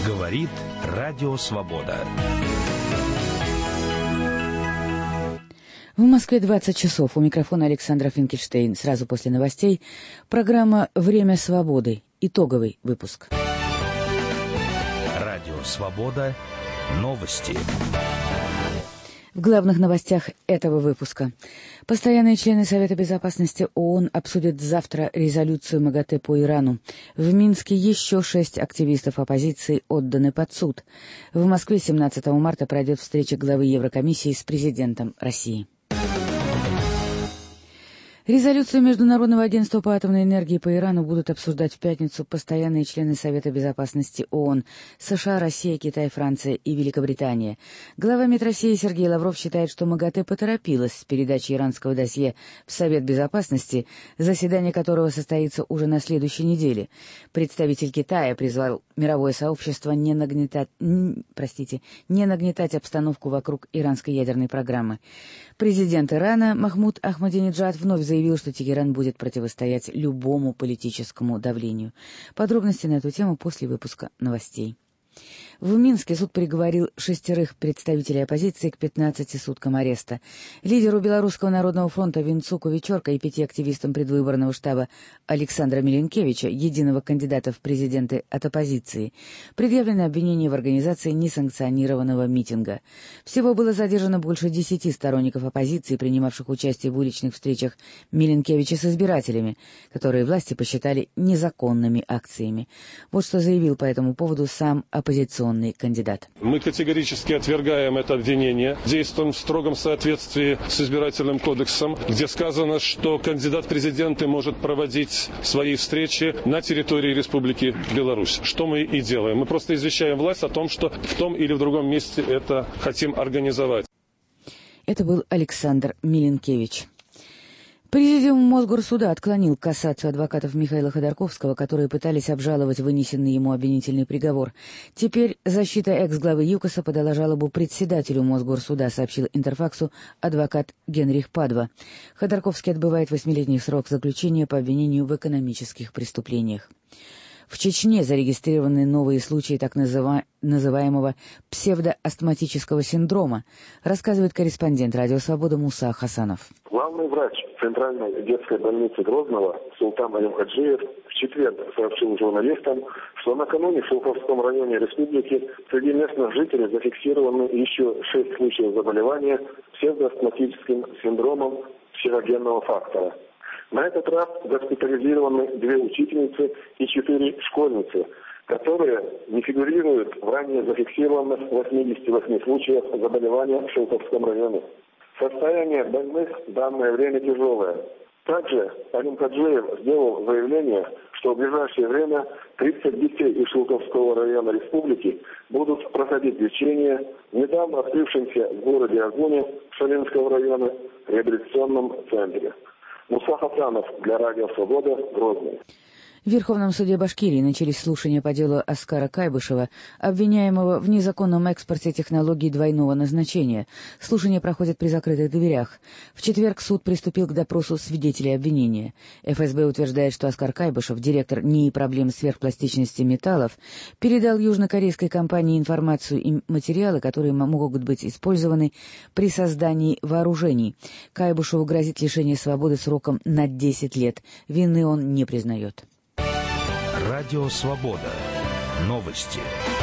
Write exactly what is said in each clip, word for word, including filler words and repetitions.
Говорит Радио Свобода. В Москве двадцать часов. У микрофона Александра Финкельштейн. Сразу после новостей программа «Время свободы». Итоговый выпуск. Радио Свобода. Новости. В главных новостях этого выпуска. Постоянные члены Совета Безопасности ООН обсудят завтра резолюцию МАГАТЭ по Ирану. В Минске еще шесть активистов оппозиции отданы под суд. В Москве семнадцатого марта пройдет встреча главы Еврокомиссии с президентом России. Резолюцию Международного агентства по атомной энергии по Ирану будут обсуждать в пятницу постоянные члены Совета Безопасности ООН США, Россия, Китай, Франция и Великобритания. Глава МИД России Сергей Лавров считает, что МАГАТЭ поторопилась с передачей иранского досье в Совет Безопасности, заседание которого состоится уже на следующей неделе. Представитель Китая призвал мировое сообщество не нагнетать, простите, не нагнетать обстановку вокруг иранской ядерной программы. Президент Ирана Махмуд Ахмадинеджад вновь заявил, что Тегеран будет противостоять любому политическому давлению. Подробности на эту тему после выпуска новостей. В Минске суд приговорил шестерых представителей оппозиции к пятнадцати суткам ареста. Лидеру Белорусского народного фронта Винцуку Вечерко и пяти активистам предвыборного штаба Александра Миленкевича, единого кандидата в президенты от оппозиции, предъявлено обвинение в организации несанкционированного митинга. Всего было задержано больше десяти сторонников оппозиции, принимавших участие в уличных встречах Миленкевича с избирателями, которые власти посчитали незаконными акциями. Вот что заявил по этому поводу сам оппозиционный кандидат. Мы категорически отвергаем это обвинение, действуем в строгом соответствии с избирательным кодексом, где сказано, что кандидат в президенты может проводить свои встречи на территории Республики Беларусь. Что мы и делаем. Мы просто извещаем власть о том, что в том или в другом месте это хотим организовать. Это был Александр Миленкевич. Президиум Мосгорсуда отклонил кассацию адвокатов Михаила Ходорковского, которые пытались обжаловать вынесенный ему обвинительный приговор. Теперь защита экс-главы ЮКОСа подала жалобу председателю Мосгорсуда, сообщил Интерфаксу адвокат Генрих Падва. Ходорковский отбывает восьмилетний срок заключения по обвинению в экономических преступлениях. В Чечне зарегистрированы новые случаи так называ... называемого псевдоастматического синдрома, рассказывает корреспондент Радио Свобода Муса Хасанов. Главный врач Центральной детской больницы Грозного Султан Алимхаджиев в четверг сообщил журналистам, что накануне в Шелковском районе республики среди местных жителей зафиксированы еще шесть случаев заболевания псевдоастматическим синдромом психогенного фактора. На этот раз госпитализированы две учительницы и четыре школьницы, которые не фигурируют в ранее зафиксированных восьмидесяти восьми случаях заболевания в Шелковском районе. Состояние больных в данное время тяжелое. Также Алимхаджиев сделал заявление, что в ближайшее время тридцать детей из Шелковского района республики будут проходить лечение в недавно открывшемся в городе Агуне Шалинского района реабилитационном центре. Муса Хасанов для Радио Свобода, Грозный. В Верховном суде Башкирии начались слушания по делу Аскара Кайбышева, обвиняемого в незаконном экспорте технологий двойного назначения. Слушания проходят при закрытых дверях. В четверг суд приступил к допросу свидетелей обвинения. эф эс бэ утверждает, что Аскар Кайбышев, директор НИИ проблем сверхпластичности металлов, передал южнокорейской компании информацию и материалы, которые могут быть использованы при создании вооружений. Кайбышеву грозит лишение свободы сроком на десять лет. Вины он не признает. Радио Свобода. Новости.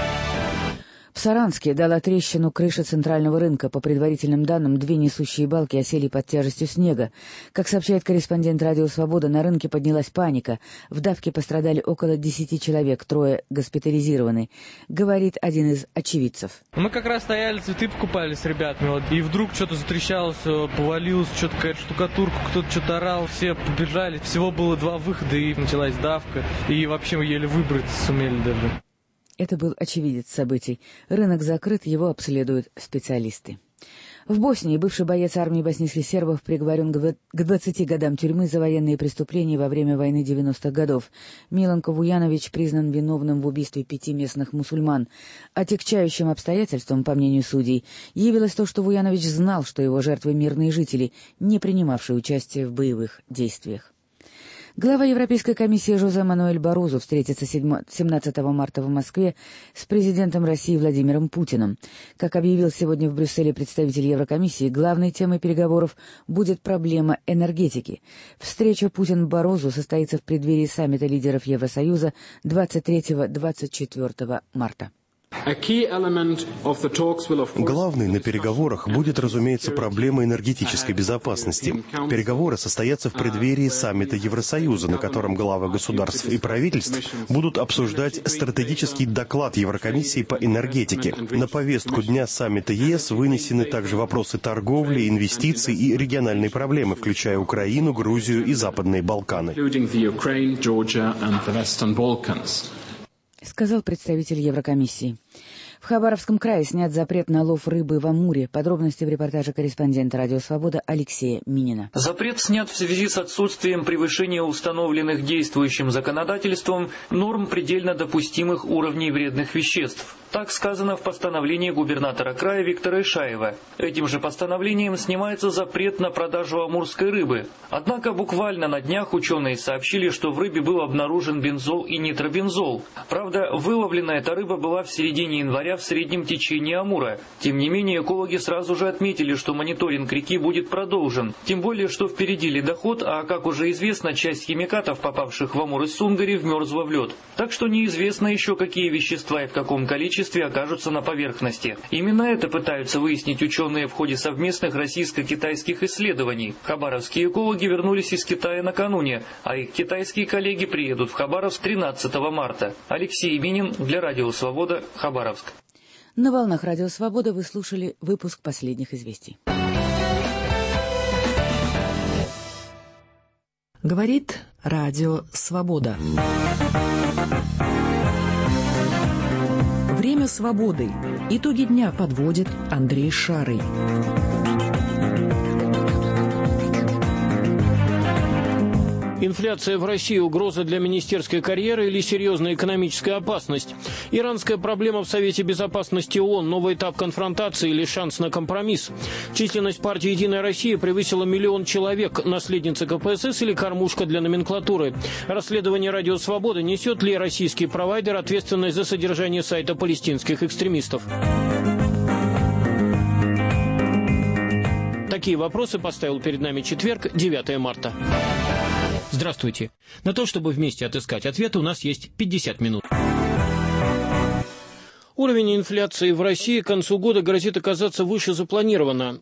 В Саранске дала трещину крыша центрального рынка. По предварительным данным, две несущие балки осели под тяжестью снега. Как сообщает корреспондент Радио Свобода, на рынке поднялась паника. В давке пострадали около десяти человек, трое госпитализированы, говорит один из очевидцев. Мы как раз стояли, цветы покупали с ребятами, вот, и вдруг что-то затрещало, все повалилось, что-то какая-то штукатурка, кто-то что-то орал, все побежали. Всего было два выхода, и началась давка, и вообще мы еле выбраться сумели даже. Это был очевидец событий. Рынок закрыт, его обследуют специалисты. В Боснии бывший боец армии боснийских сербов приговорен к двадцати годам тюрьмы за военные преступления во время войны девяностых годов. Миланко Вуянович признан виновным в убийстве пяти местных мусульман. Отягчающим обстоятельством, по мнению судей, явилось то, что Вуянович знал, что его жертвы мирные жители, не принимавшие участие в боевых действиях. Глава Европейской комиссии Жозе Мануэль Барозу встретится семнадцатого марта в Москве с президентом России Владимиром Путиным. Как объявил сегодня в Брюсселе представитель Еврокомиссии, главной темой переговоров будет проблема энергетики. Встреча Путин-Барозу состоится в преддверии саммита лидеров Евросоюза двадцать третьего — двадцать четвёртого марта. Главной на переговорах будет, разумеется, проблема энергетической безопасности. Переговоры состоятся в преддверии саммита Евросоюза, на котором главы государств и правительств будут обсуждать стратегический доклад Еврокомиссии по энергетике. На повестку дня саммита ЕС вынесены также вопросы торговли, инвестиций и региональной проблемы, включая Украину, Грузию и Западные Балканы. Сказал представитель Еврокомиссии. В Хабаровском крае снят запрет на лов рыбы в Амуре. Подробности в репортаже корреспондента «Радио Свобода» Алексея Минина. Запрет снят в связи с отсутствием превышения установленных действующим законодательством норм предельно допустимых уровней вредных веществ. Так сказано в постановлении губернатора края Виктора Ишаева. Этим же постановлением снимается запрет на продажу амурской рыбы. Однако буквально на днях ученые сообщили, что в рыбе был обнаружен бензол и нитробензол. Правда, выловлена эта рыба была в середине января в среднем течении Амура. Тем не менее, экологи сразу же отметили, что мониторинг реки будет продолжен. Тем более, что впереди ледоход, а, как уже известно, часть химикатов, попавших в Амур из Сунгари, вмерзла в лед. Так что неизвестно еще, какие вещества и в каком количестве окажутся на поверхности. Именно это пытаются выяснить ученые в ходе совместных российско-китайских исследований. Хабаровские экологи вернулись из Китая накануне, а их китайские коллеги приедут в Хабаровск тринадцатого марта. Алексей Минин для Радио Свобода, Хабаровск. На волнах Радио Свобода вы слушали выпуск последних известий. Говорит Радио Свобода. Время свободы. Итоги дня подводит Андрей Шарый. Инфляция в России – угроза для министерской карьеры или серьезная экономическая опасность? Иранская проблема в Совете Безопасности ООН – новый этап конфронтации или шанс на компромисс? Численность партии «Единая Россия» превысила миллион человек. Наследница ка пэ эс эс или кормушка для номенклатуры? Расследование «Радио Свобода» несет ли российский провайдер ответственность за содержание сайта палестинских экстремистов? Такие вопросы поставил перед нами четверг, девятого марта. Здравствуйте. На то, чтобы вместе отыскать ответы, у нас есть пятьдесят минут. Уровень инфляции в России к концу года грозит оказаться выше запланированного.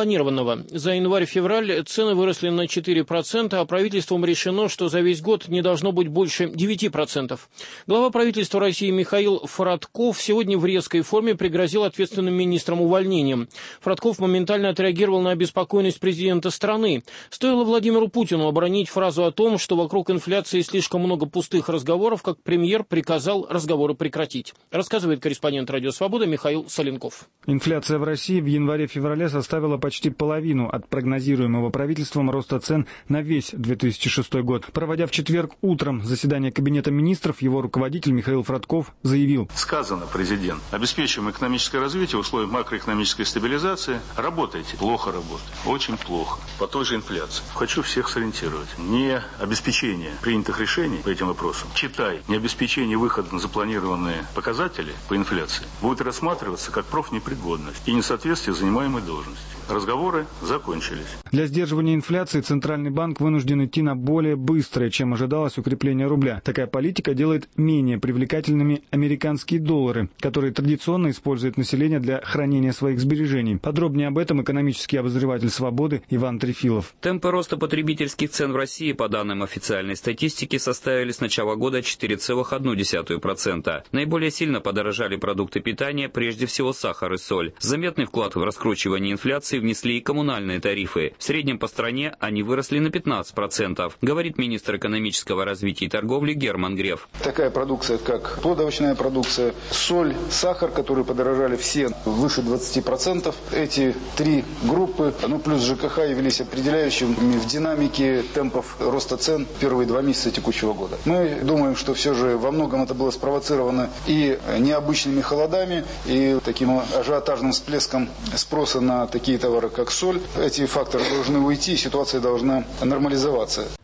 За январь-февраль цены выросли на четыре процента, а правительством решено, что за весь год не должно быть больше девяти процентов. Глава правительства России Михаил Фродков сегодня в резкой форме пригрозил ответственным министрам увольнением. Фродков моментально отреагировал на обеспокоенность президента страны. Стоило Владимиру Путину оборонить фразу о том, что вокруг инфляции слишком много пустых разговоров, как премьер приказал разговоры прекратить. Рассказывает корреспондент Корреспондент «Радио Свобода» Михаил Соленков. Инфляция в России в январе-феврале составила почти половину от прогнозируемого правительством роста цен на весь две тысячи шестой год. Проводя в четверг утром заседание Кабинета министров, его руководитель Михаил Фродков заявил. Сказано, президент, обеспечим экономическое развитие в условиях макроэкономической стабилизации. Работайте. Плохо работаете. Очень плохо. По той же инфляции. Хочу всех сориентировать. Не обеспечение принятых решений по этим вопросам, читай, не обеспечение выхода на запланированные показатели по инфляции, будет рассматриваться как профнепригодность и несоответствие занимаемой должности. Разговоры закончились. Для сдерживания инфляции Центральный банк вынужден идти на более быстрое, чем ожидалось, укрепление рубля. Такая политика делает менее привлекательными американские доллары, которые традиционно использует население для хранения своих сбережений. Подробнее об этом экономический обозреватель «Свободы» Иван Трефилов. Темпы роста потребительских цен в России, по данным официальной статистики, составили с начала года четыре целых одну десятую процента. Наиболее сильно подорожали продукты питания, прежде всего сахар и соль. Заметный вклад в раскручивание инфляции внесли и коммунальные тарифы. В среднем по стране они выросли на пятнадцать процентов, говорит министр экономического развития и торговли Герман Греф. Такая продукция, как плодовочная продукция, соль, сахар, которые подорожали все выше двадцати процентов. Эти три группы, ну плюс ЖКХ, явились определяющими в динамике темпов роста цен в первые два месяца текущего года. Мы думаем, что все же во многом это было спровоцировано и необычными холодами, и таким ажиотажным всплеском спроса на такие товары, как соль. Эти факторы должны уйти, и ситуация должна нормализоваться.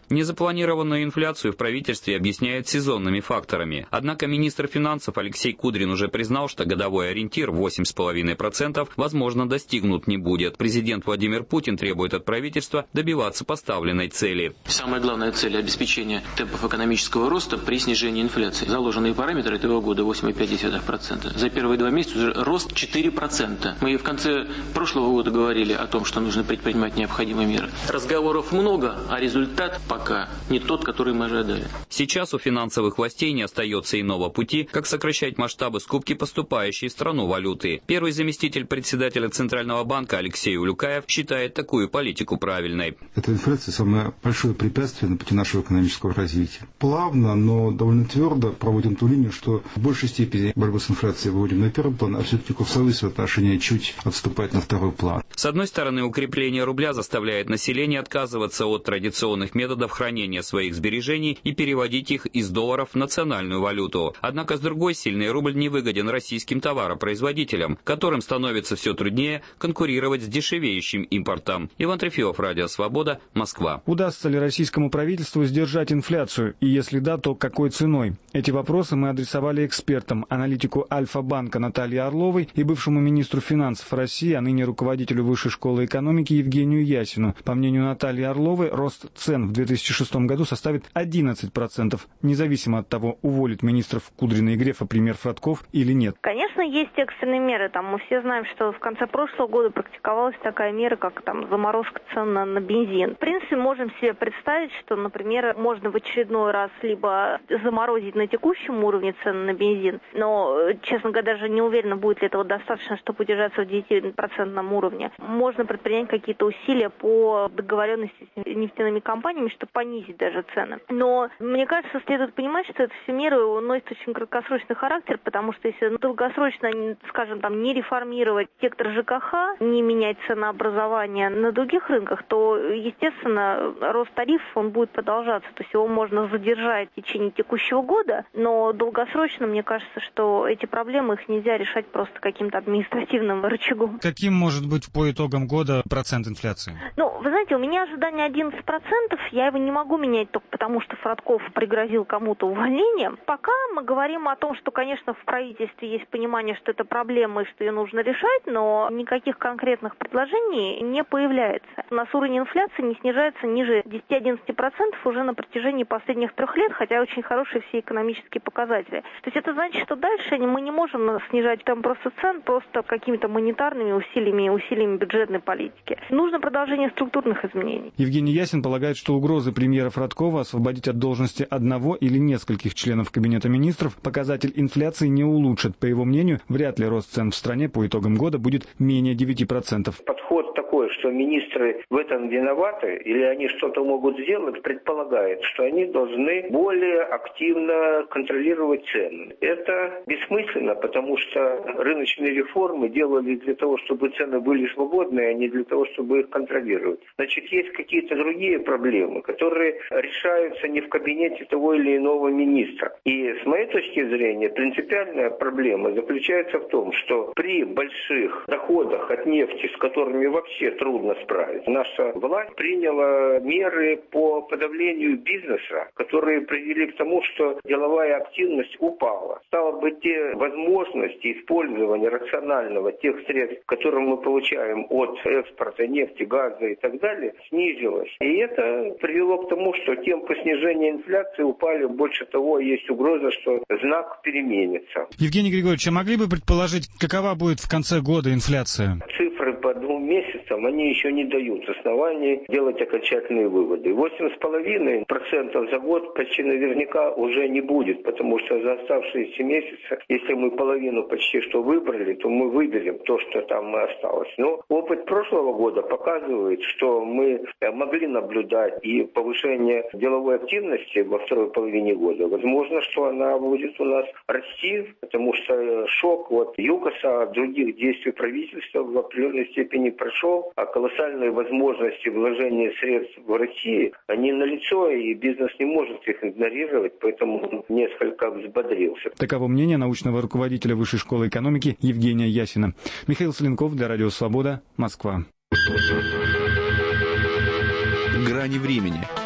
Незапланированную инфляцию в правительстве объясняют сезонными факторами. Однако министр финансов Алексей Кудрин уже признал, что годовой ориентир восемь целых пять десятых процента возможно достигнут не будет. Президент Владимир Путин требует от правительства добиваться поставленной цели. Самая главная цель – обеспечение темпов экономического роста при снижении инфляции. Заложенные параметры этого года восемь целых пять десятых процента. За первые два месяца уже рост четыре процента. Мы в конце прошлого года говорили о том, что нужно предпринимать необходимые меры. Разговоров много, а результат пока не тот, который мы ожидали. Сейчас у финансовых властей не остается иного пути, как сокращать масштабы скупки поступающей в страну валюты. Первый заместитель председателя Центрального банка Алексей Улюкаев считает такую политику правильной. Эта инфляция самое большое препятствие на пути нашего экономического развития. Плавно, но довольно твердо проводим ту линию, что в большей степени борьбу с инфляцией выводим на первый план, а все-таки курсовые соотношения чуть отступают на второй план. С одной стороны, укрепление рубля заставляет население отказываться от традиционных методов хранения своих сбережений и переводить их из долларов в национальную валюту. Однако, с другой, сильный рубль невыгоден российским товаропроизводителям, которым становится все труднее конкурировать с дешевеющим импортом. Иван Трефилов, Радио Свобода, Москва. Удастся ли российскому правительству сдержать инфляцию? И если да, то какой ценой? Эти вопросы мы адресовали экспертам, аналитику Альфа-банка Наталье Орловой и бывшему министру финансов России, а ныне руководителю Высшей школы экономики Евгению Ясину. По мнению Натальи Орловой, рост цен в две тысячи шестом году составит одиннадцать процентов, независимо от того, уволит министров Кудрина и Грефа премьер Фродков или нет. Конечно, есть экстренные меры. Там мы все знаем, что в конце прошлого года практиковалась такая мера, как там заморозка цен на, на бензин. В принципе, можем себе представить, что, например, можно в очередной раз либо заморозить на текущем уровне цены на бензин, но, честно говоря, даже не уверена, будет ли этого достаточно, чтобы удержаться в девятипроцентном уровне. Можно предпринять какие-то усилия по договоренности с нефтяными компаниями, чтобы понизить даже цены. Но, мне кажется, следует понимать, что это все меры носят очень краткосрочный характер, потому что если долгосрочно, скажем, там, не реформировать сектор ЖКХ, не менять ценообразование на других рынках, то, естественно, рост тарифов, он будет продолжаться. То есть его можно задержать в течение текущего года, но долгосрочно, мне кажется, что эти проблемы, их нельзя решать просто каким-то административным рычагом. Каким может быть по итогам года процент инфляции? Ну, вы знаете, у меня ожидание одиннадцать процентов, я его не могу менять только потому, что Фродков пригрозил кому-то увольнением. Пока мы говорим о том, что, конечно, в правительстве есть понимание, что это проблема и что ее нужно решать, но никаких конкретных предложений не появляется. У нас уровень инфляции не снижается ниже десять-одиннадцать процентов уже на протяжении последних трех лет, хотя очень хорошие все экономические показатели. То есть это значит, что дальше мы не можем снижать темп роста цен просто какими-то монетарными усилиями, усилиями бюджетной политики. Нужно продолжение структурных изменений. Евгений Ясин полагает, что угрозы премьера Фродкова освободить от должности одного или нескольких членов Кабинета министров показатель инфляции не улучшит. По его мнению, вряд ли рост цен в стране по итогам года будет менее девяти процентов. Подход такой, что министры в этом виноваты или они что-то могут сделать, предполагает, что они должны более активно контролировать цены. Это бессмысленно, потому что рыночные реформы делали для того, чтобы цены были свободные, а не для того, чтобы их контролировать. Значит, есть какие-то другие проблемы, которые решаются не в кабинете того или иного министра. И с моей точки зрения, принципиальная проблема заключается в том, что при больших доходах от нефти, с которыми вообще трудно справиться, наша власть приняла меры по подавлению бизнеса, которые привели к тому, что деловая активность упала. Стало быть, те возможности использования рационального тех средств, которые мы получаем от экспорта нефти, газа и так далее, снизилась. И это привело к тому, что темпы снижения инфляции упали. Больше того, есть угроза, что знак переменится. Евгений Григорьевич, а могли бы предположить, какова будет в конце года инфляция? Цифры по двум месяцам, они еще не дают оснований делать окончательные выводы. восемь целых пять десятых процента за год почти наверняка уже не будет, потому что за оставшиеся месяцы, если мы половину почти что выбрали, то мы выберем то, что там осталось. Но опыт прошлого года показывает, что мы могли наблюдать и повышение деловой активности во второй половине года. Возможно, что она будет у нас расти, потому что шок от ЮКОСа, от других действий правительства в определенной степени прошел, а колоссальные возможности вложения средств в России, они налицо, и бизнес не может их игнорировать, поэтому он несколько взбодрился. Таково мнение научного руководителя Высшей школы экономики Евгения Ясина. Михаил Соленков для Радио Свобода, Москва. Грани времени.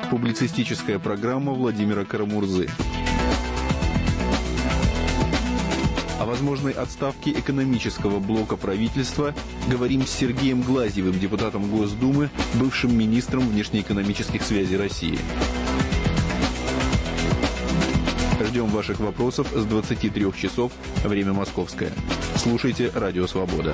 Публицистическая программа Владимира Карамурзы. О возможной отставке экономического блока правительства говорим с Сергеем Глазьевым, депутатом Госдумы, бывшим министром внешнеэкономических связей России. Ждем ваших вопросов с двадцати трёх часов, время московское. Слушайте «Радио Свобода».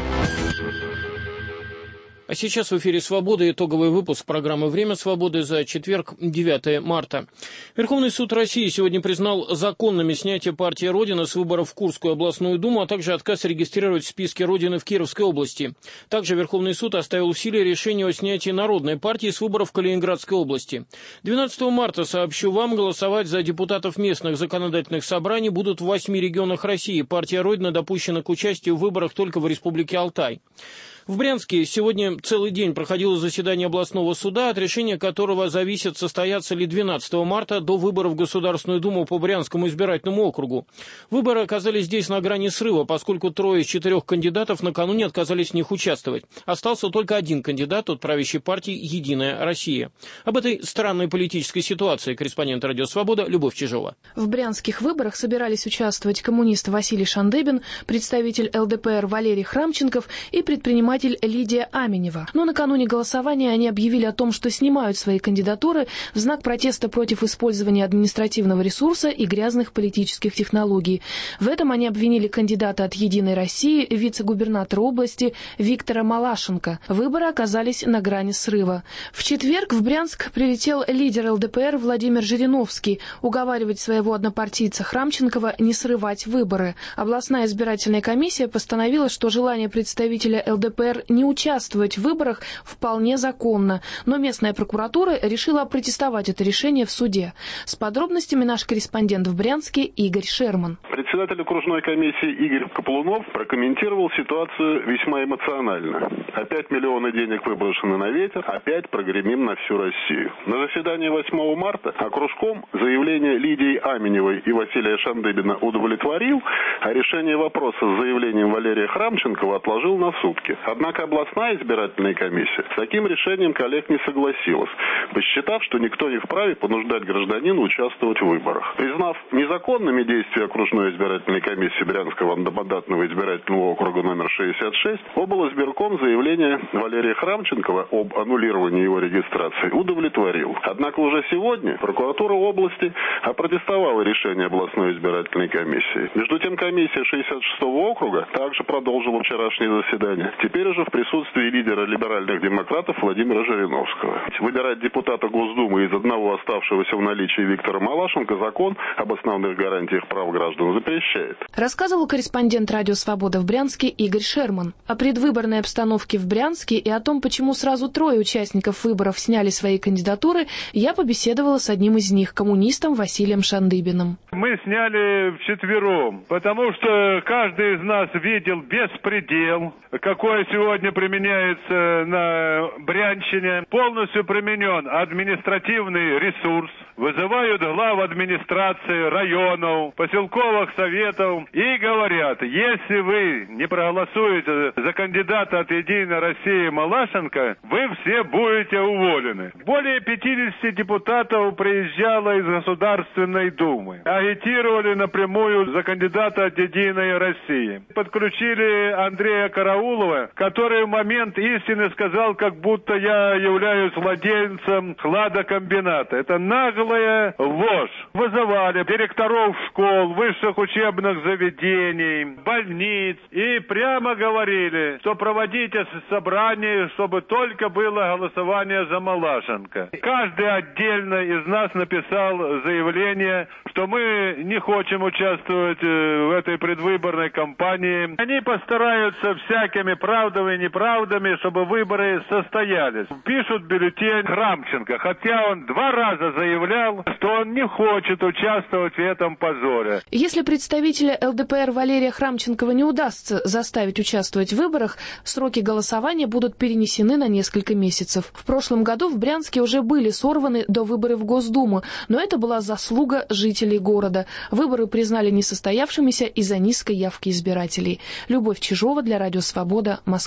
А сейчас в эфире «Свобода» итоговый выпуск программы «Время свободы» за четверг, девятое марта. Верховный суд России сегодня признал законными снятие партии «Родина» с выборов в Курскую областную думу, а также отказ регистрировать в списке «Родины» в Кировской области. Также Верховный суд оставил в силе решение о снятии Народной партии с выборов в Калининградской области. двенадцатого марта, сообщу вам, голосовать за депутатов местных законодательных собраний будут в восьми регионах России. Партия «Родина» допущена к участию в выборах только в Республике Алтай. В Брянске сегодня целый день проходило заседание областного суда, от решения которого зависит, состоятся ли двенадцатого марта до выборов в Государственную Думу по Брянскому избирательному округу. Выборы оказались здесь на грани срыва, поскольку трое из четырех кандидатов накануне отказались в них участвовать. Остался только один кандидат от правящей партии «Единая Россия». Об этой странной политической ситуации корреспондент «Радио Свобода» Любовь Чижова. В брянских выборах собирались участвовать коммунист Василий Шандыбин, представитель эл дэ пэ эр Валерий Храмченков и предприниматель Лидия Аменева. Но накануне голосования они объявили о том, что снимают свои кандидатуры в знак протеста против использования административного ресурса и грязных политических технологий. В этом они обвинили кандидата от «Единой России», вице-губернатора области Виктора Малашенко. Выборы оказались на грани срыва. В четверг в Брянск прилетел лидер эл дэ пэ эр Владимир Жириновский уговаривать своего однопартийца Храмченкова не срывать выборы. Областная избирательная комиссия постановила, что желание представителя эл дэ пэ эр не участвовать в выборах вполне законно, но местная прокуратура решила опротестовать это решение в суде. С подробностями наш корреспондент в Брянске Игорь Шерман. Председатель окружной комиссии Игорь Каплунов прокомментировал ситуацию весьма эмоционально. Опять миллионы денег выброшены на ветер, опять прогремим на всю Россию. На заседании восьмого марта окружком заявление Лидии Аменевой и Василия Шандыбина удовлетворил, а решение вопроса с заявлением Валерия Храмченкова отложил на сутки. Однако областная избирательная комиссия с таким решением коллег не согласилась, посчитав, что никто не вправе понуждать гражданина участвовать в выборах. Признав незаконными действия окружной избирательной комиссии Брянского одномандатного избирательного округа номер шестьдесят шесть, облизбирком заявление Валерия Храмченкова об аннулировании его регистрации удовлетворил. Однако уже сегодня прокуратура области опротестовала решение областной избирательной комиссии. Между тем комиссия шестьдесят шестого округа также продолжила вчерашнее заседание. Теперь уже в присутствии лидера либеральных демократов Владимира Жириновского. Выбирать депутата Госдумы из одного оставшегося в наличии Виктора Малашенко закон об основных гарантиях прав граждан запрещает. Рассказывал корреспондент «Радио Свобода» в Брянске Игорь Шерман. О предвыборной обстановке в Брянске и о том, почему сразу трое участников выборов сняли свои кандидатуры, я побеседовала с одним из них, коммунистом Василием Шандыбиным. Мы сняли вчетвером, потому что каждый из нас видел беспредел, какой сегодня применяется на Брянщине. Полностью применен административный ресурс. Вызывают глав администрации районов, поселковых советов и говорят, если вы не проголосуете за кандидата от «Единой России» Малашенко, вы все будете уволены. Более пятидесяти депутатов приезжало из Государственной Думы. Агитировали напрямую за кандидата от «Единой России». Подключили Андрея Караулова, который в момент истины сказал, как будто я являюсь владельцем хладокомбината. Это наглая ложь. Вызывали директоров школ, высших учебных заведений, больниц и прямо говорили, что проводите собрание, чтобы только было голосование за Малашенко. Каждый отдельно из нас написал заявление, что мы не хотим участвовать в этой предвыборной кампании. Они постараются всякими правдами и неправдами, чтобы выборы состоялись. Пишут бюллетень Храмченко, хотя он два раза заявлял, что он не хочет участвовать в этом позоре. Если представителя эл дэ пэ эр Валерия Храмченкова не удастся заставить участвовать в выборах, сроки голосования будут перенесены на несколько месяцев. В прошлом году в Брянске уже были сорваны до выборов в Госдуму, но это была заслуга жителей города. Выборы признали несостоявшимися из-за низкой явки избирателей. Любовь Чижова для «Радио Свобода», Москва.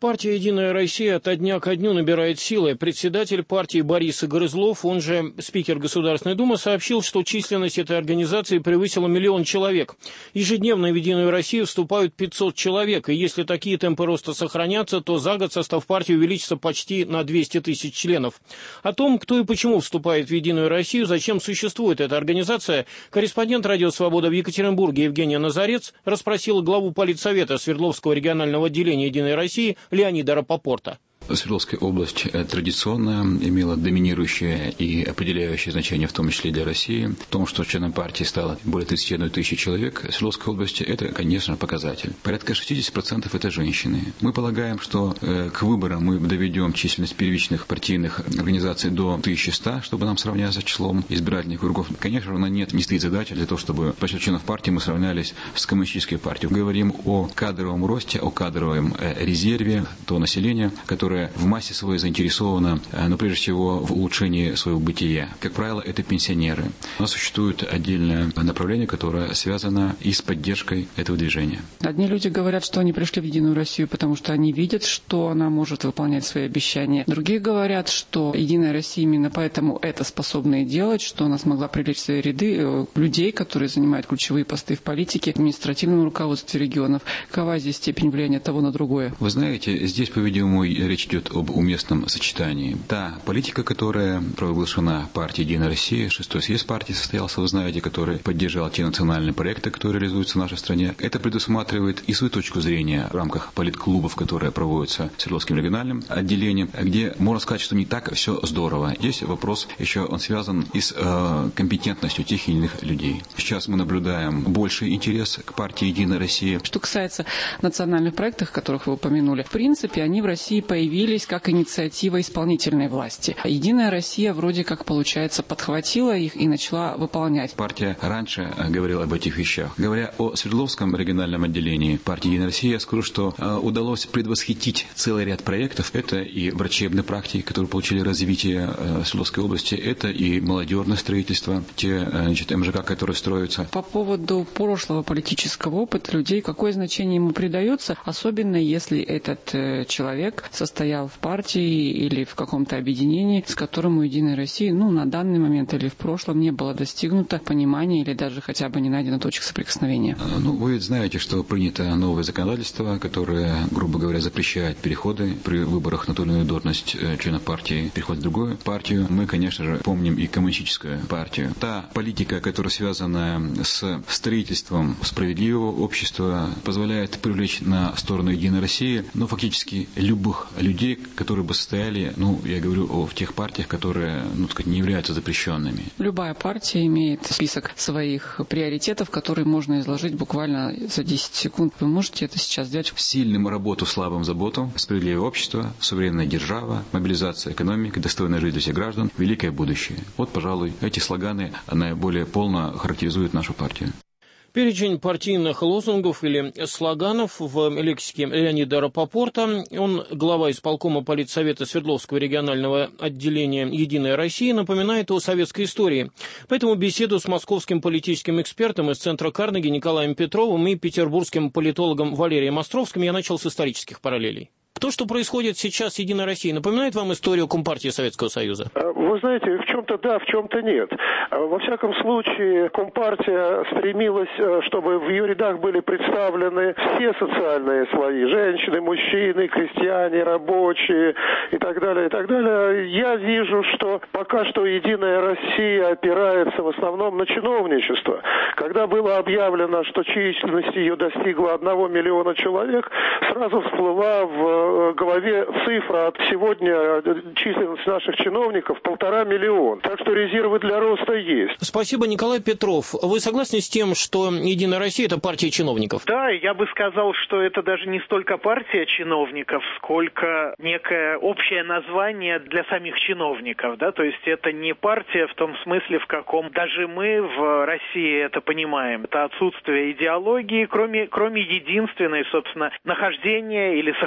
Партия «Единая Россия» ото дня ко дню набирает силы. Председатель партии Борис Грызлов, он же спикер Государственной Думы, сообщил, что численность этой организации превысила миллион человек. Ежедневно в «Единую Россию» вступают пятьсот человек, и если такие темпы роста сохранятся, то за год состав партии увеличится почти на двести тысяч членов. О том, кто и почему вступает в «Единую Россию», зачем существует эта организация, корреспондент «Радио Свобода» в Екатеринбурге Евгения Назарец расспросила главу политсовета Свердловского регионального отделения «Единой России» Леонида Рапопорта. Свердловская область традиционно имела доминирующее и определяющее значение, в том числе для России. В том, что членом партии стало более тридцати одной тысячи человек в Свердловской области, это, конечно, показатель. Порядка шестьдесят процентов это женщины. Мы полагаем, что э, к выборам мы доведем численность первичных партийных организаций до тысячи ста, чтобы нам сравняться с числом избирательных округов. Конечно, она нет, не стоит задача для того, чтобы по счету членов партии мы сравнялись с коммунистической партией. Говорим о кадровом росте, о кадровом э, резерве того населения, которое в массе своей заинтересована, но прежде всего в улучшении своего бытия. Как правило, это пенсионеры. У нас существует отдельное направление, которое связано и с поддержкой этого движения. Одни люди говорят, что они пришли в «Единую Россию», потому что они видят, что она может выполнять свои обещания. Другие говорят, что «Единая Россия» именно поэтому это способна и делать, что она смогла привлечь в свои ряды людей, которые занимают ключевые посты в политике, в административном руководстве регионов. Какова здесь степень влияния того на другое? Вы знаете, здесь, по-видимому, речь идет об уместном сочетании. Та политика, которая провозглашена партией «Единая Россия», шестой съезд партии состоялся, вы знаете, который поддержал те национальные проекты, которые реализуются в нашей стране. Это предусматривает и свою точку зрения в рамках политклубов, которые проводятся Свердловским региональным отделением, где можно сказать, что не так все здорово. Здесь вопрос еще он связан и с э, компетентностью тех или иных людей. Сейчас мы наблюдаем больший интерес к партии «Единая Россия». Что касается национальных проектов, которых вы упомянули, в принципе, они в России появились как инициатива исполнительной власти. «Единая Россия» вроде как, получается, подхватила их и начала выполнять. Партия раньше говорила об этих вещах. Говоря о Свердловском региональном отделении партии «Единая Россия», я скажу, что э, удалось предвосхитить целый ряд проектов. Это и врачебные практики, которые получили развитие э, Свердловской области, это и молодежное строительство, те э, значит, эм жэ ка, которые строятся. По поводу прошлого политического опыта людей, какое значение ему придается, особенно если этот э, человек состоит стоял в партии или в каком-то объединении, с которым у «Единой России, ну, на данный момент или в прошлом не было достигнуто понимания или даже хотя бы не найдено точек соприкосновения. Ну, вы ведь знаете, что принято новое законодательство, которое, грубо говоря, запрещает переходы при выборах на ту или иную должность члена партии, переход в другую партию. Мы, конечно же, помним и коммунистическую партию. Та политика, которая связана с строительством справедливого общества, позволяет привлечь на сторону «Единой России», ну, фактически любых людей, людей, которые бы состояли, ну, я говорю о в тех партиях, которые, ну, так сказать, не являются запрещенными. Любая партия имеет список своих приоритетов, которые можно изложить буквально за десять секунд. Вы можете это сейчас сделать? Сильным работу, слабым заботу, справедливое общество, суверенная держава, мобилизация экономики, достойная жизнь для всех граждан, великое будущее. Вот, пожалуй, эти слоганы наиболее полно характеризуют нашу партию. Перечень партийных лозунгов или слоганов в лексике Леонида Рапопорта. Он глава исполкома политсовета Свердловского регионального отделения «Единая Россия», напоминает о советской истории. Поэтому беседу с московским политическим экспертом из центра Карнеги Николаем Петровым и петербургским политологом Валерием Островским я начал с исторических параллелей. То, что происходит сейчас с «Единой Россией», напоминает вам историю Компартии Советского Союза? Вы знаете, в чем-то да, в чем-то нет. Во всяком случае, Компартия стремилась, чтобы в ее рядах были представлены все социальные слои. Женщины, мужчины, крестьяне, рабочие и так далее, и так далее. Я вижу, что пока что «Единая Россия» опирается в основном на чиновничество. Когда было объявлено, что численность ее достигла одного миллиона человек, сразу всплыла в голове цифра от сегодня численность наших чиновников полтора миллиона. Так что резервы для роста есть. Спасибо, Николай Петров. Вы согласны с тем, что «Единая Россия» — это партия чиновников? Да, я бы сказал, что это даже не столько партия чиновников, сколько некое общее название для самих чиновников. Да? То есть это не партия в том смысле, в каком даже мы в России это понимаем. Это отсутствие идеологии, кроме, кроме единственной, собственно, нахождения или сохранения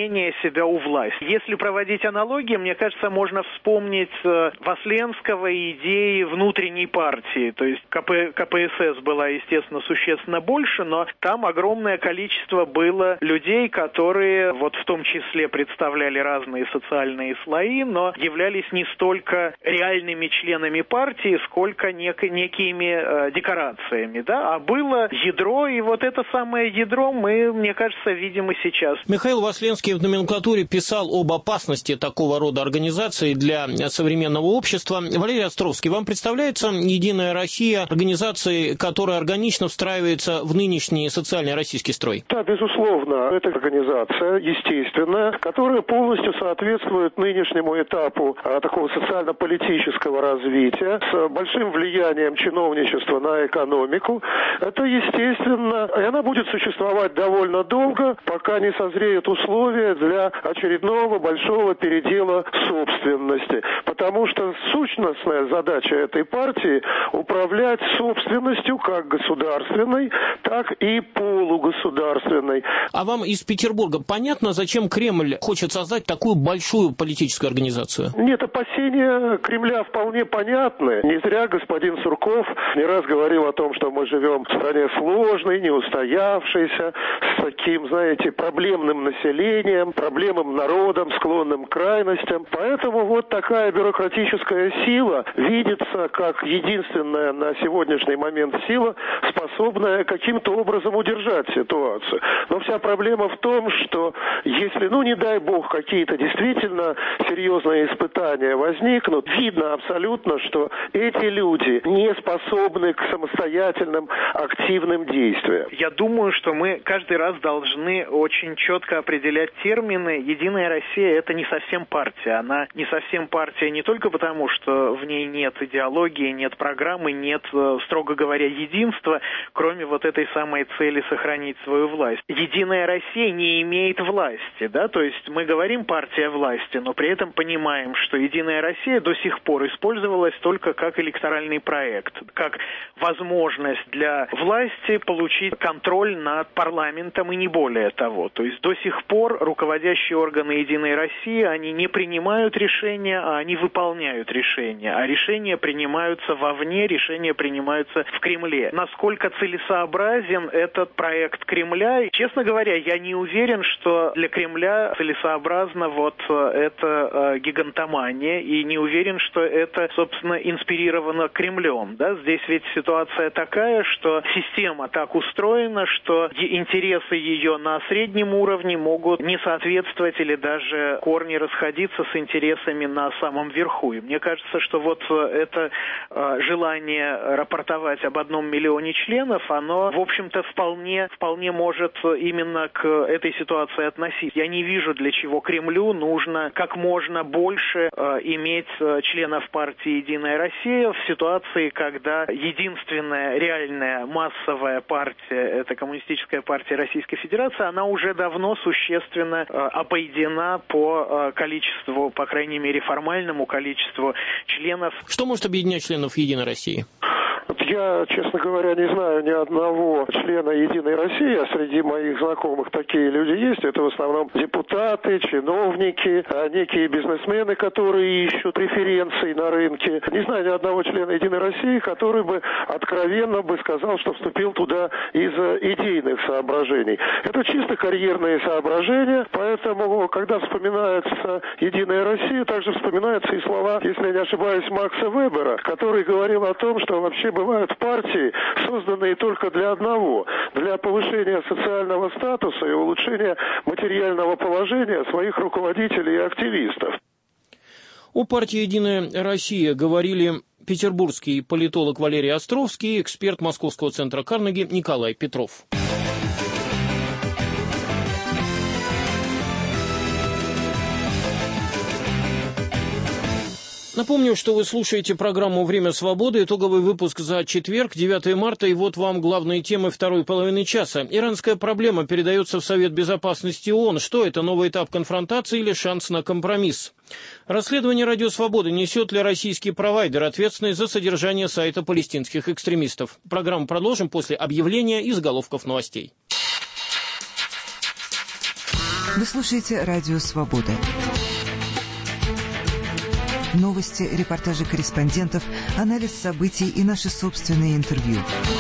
ощущение себя у власти. Если проводить аналогии, мне кажется, можно вспомнить Васленского и идеи внутренней партии. То есть ка пэ эс эс была, естественно, существенно больше, но там огромное количество было людей, которые вот в том числе представляли разные социальные слои, но являлись не столько реальными членами партии, сколько нек- некими э, декорациями, да, а было ядро, и вот это самое ядро мы, мне кажется, видим и сейчас. Михаил Васленский в номенклатуре писал об опасности такого рода организации для современного общества. Валерий Островский, вам представляется «Единая Россия» организацией, которая органично встраивается в нынешний социальный российский строй? Да, безусловно, это организация естественная, которая полностью соответствует нынешнему этапу а, такого социально-политического развития с большим влиянием чиновничества на экономику. Это естественно, и она будет существовать довольно долго, пока не созреют условия для очередного большого передела собственности. Потому что сущностная задача этой партии – управлять собственностью как государственной, так и полугосударственной. А вам из Петербурга понятно, зачем Кремль хочет создать такую большую политическую организацию? Нет, опасения Кремля вполне понятны. Не зря господин Сурков не раз говорил о том, что мы живем в стране сложной, неустоявшейся, с таким, знаете, проблемным населением, проблемным народом, склонным к крайностям. Поэтому вот такая бюрократическая сила видится как единственная на сегодняшний момент сила, способная каким-то образом удержать ситуацию. Но вся проблема в том, что если, ну не дай бог, какие-то действительно серьезные испытания возникнут, видно абсолютно, что эти люди не способны к самостоятельным активным действиям. Я думаю, что мы каждый раз должны очень четко определять термины. «Единая Россия» — это не совсем партия. Она не совсем партия не только потому, что в ней нет идеологии, нет программы, нет, строго говоря, единства, кроме вот этой самой цели сохранить свою власть. «Единая Россия» не имеет власти, да, то есть мы говорим «партия власти», но при этом понимаем, что «Единая Россия» до сих пор использовалась только как электоральный проект, как возможность для власти получить контроль над парламентом и не более того. То есть до сих пор руководящие органы «Единой России», они не принимают решения, а они выполняют решения. А решения принимаются вовне, решения принимаются в Кремле. Насколько целесообразен этот проект Кремля? Честно говоря, я не уверен, что для Кремля целесообразна вот эта э, гигантомания, и не уверен, что это, собственно, инспирировано Кремлем. Да? Здесь ведь ситуация такая, что система так устроена, что интересы ее на среднем уровне могут не соответствовать или даже корни расходиться с интересами на самом верху. И мне кажется, что вот это э, желание рапортовать об одном миллионе членов, оно, в общем-то, вполне, вполне может именно к этой ситуации относиться. Я не вижу, для чего Кремлю нужно как можно больше э, иметь э, членов партии «Единая Россия» в ситуации, когда единственная реальная массовая партия, это Коммунистическая партия Российской Федерации, она уже давно существенно э, обойдена по э, количеству, по крайней мере, формальному количеству членов. Что может объединять членов «Единой России»? Я, честно говоря, не знаю ни одного члена «Единой России», а среди моих знакомых такие люди есть. Это в основном депутаты, чиновники, некие бизнесмены, которые ищут преференций на рынке. Не знаю ни одного члена «Единой России», который бы откровенно бы сказал, что вступил туда из идейных соображений. Это чисто карьерные соображения, поэтому, когда вспоминается «Единая Россия», также вспоминаются и слова, если я не ошибаюсь, Макса Вебера, который говорил о том, что вообще бывают партии, созданные только для одного, для повышения социального статуса и улучшения материального положения своих руководителей и активистов. О партии «Единая Россия» говорили петербургский политолог Валерий Островский и эксперт Московского центра Карнеги Николай Петров. Напомню, что вы слушаете программу «Время свободы», итоговый выпуск за четверг, девятое марта, и вот вам главные темы второй половины часа. Иранская проблема передается в Совет Безопасности ООН. Что это, новый этап конфронтации или шанс на компромисс? Расследование «Радио Свободы». Несет ли российский провайдер ответственность за содержание сайта палестинских экстремистов? Программу продолжим после объявления и заголовков новостей. Вы слушаете «Радио Свобода». Новости, репортажи корреспондентов, анализ событий и наши собственные интервью.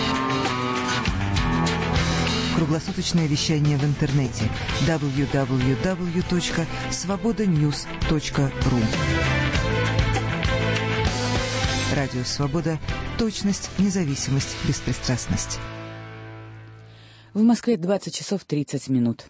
Круглосуточное вещание в интернете дабл ю дабл ю дабл ю точка свобода ньюс точка ру. Радио «Свобода». Точность, независимость, беспристрастность. В Москве двадцать часов тридцать минут.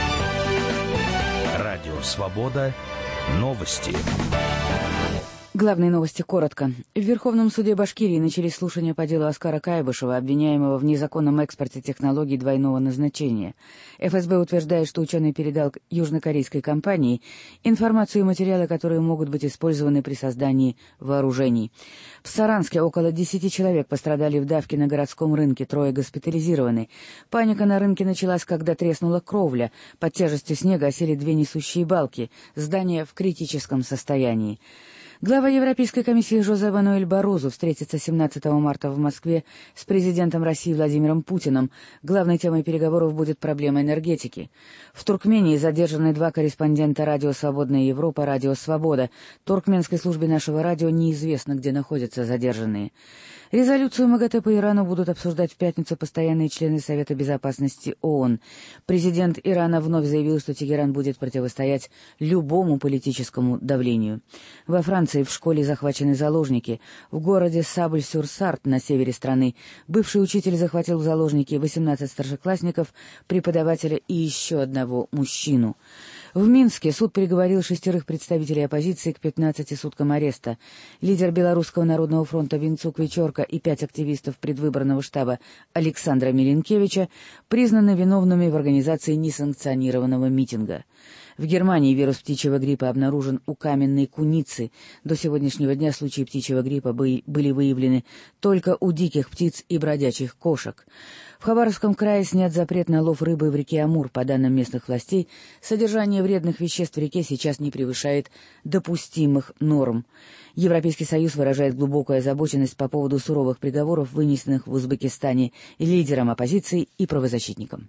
Радио «Свобода». Новости. Главные новости коротко. В Верховном суде Башкирии начались слушания по делу Оскара Кайбышева, обвиняемого в незаконном экспорте технологий двойного назначения. эф эс бэ утверждает, что ученый передал южнокорейской компании информацию и материалы, которые могут быть использованы при создании вооружений. В Саранске около десяти человек пострадали в давке на городском рынке, трое госпитализированы. Паника на рынке началась, когда треснула кровля. Под тяжестью снега осели две несущие балки. Здание в критическом состоянии. Глава Европейской комиссии Жозе Мануэль Барозу встретится семнадцатого марта в Москве с президентом России Владимиром Путиным. Главной темой переговоров будет проблема энергетики. В Туркмении задержаны два корреспондента радио «Свободная Европа», радио «Свобода». Туркменской службе нашего радио неизвестно, где находятся задержанные. Резолюцию МАГАТЭ по Ирану будут обсуждать в пятницу постоянные члены Совета Безопасности ООН. Президент Ирана вновь заявил, что Тегеран будет противостоять любому политическому давлению. Во Франции в школе захвачены заложники. В городе Сабль-сюр-Сарт на севере страны бывший учитель захватил в заложники восемнадцать старшеклассников, преподавателя и еще одного мужчину. В Минске суд приговорил шестерых представителей оппозиции к пятнадцати суткам ареста. Лидер Белорусского народного фронта Винцук Вечерка и пять активистов предвыборного штаба Александра Миленкевича признаны виновными в организации несанкционированного митинга. В Германии вирус птичьего гриппа обнаружен у каменной куницы. До сегодняшнего дня случаи птичьего гриппа были выявлены только у диких птиц и бродячих кошек. В Хабаровском крае снят запрет на лов рыбы в реке Амур. По данным местных властей, содержание вредных веществ в реке сейчас не превышает допустимых норм. Европейский Союз выражает глубокую озабоченность по поводу суровых приговоров, вынесенных в Узбекистане лидерам оппозиции и правозащитникам.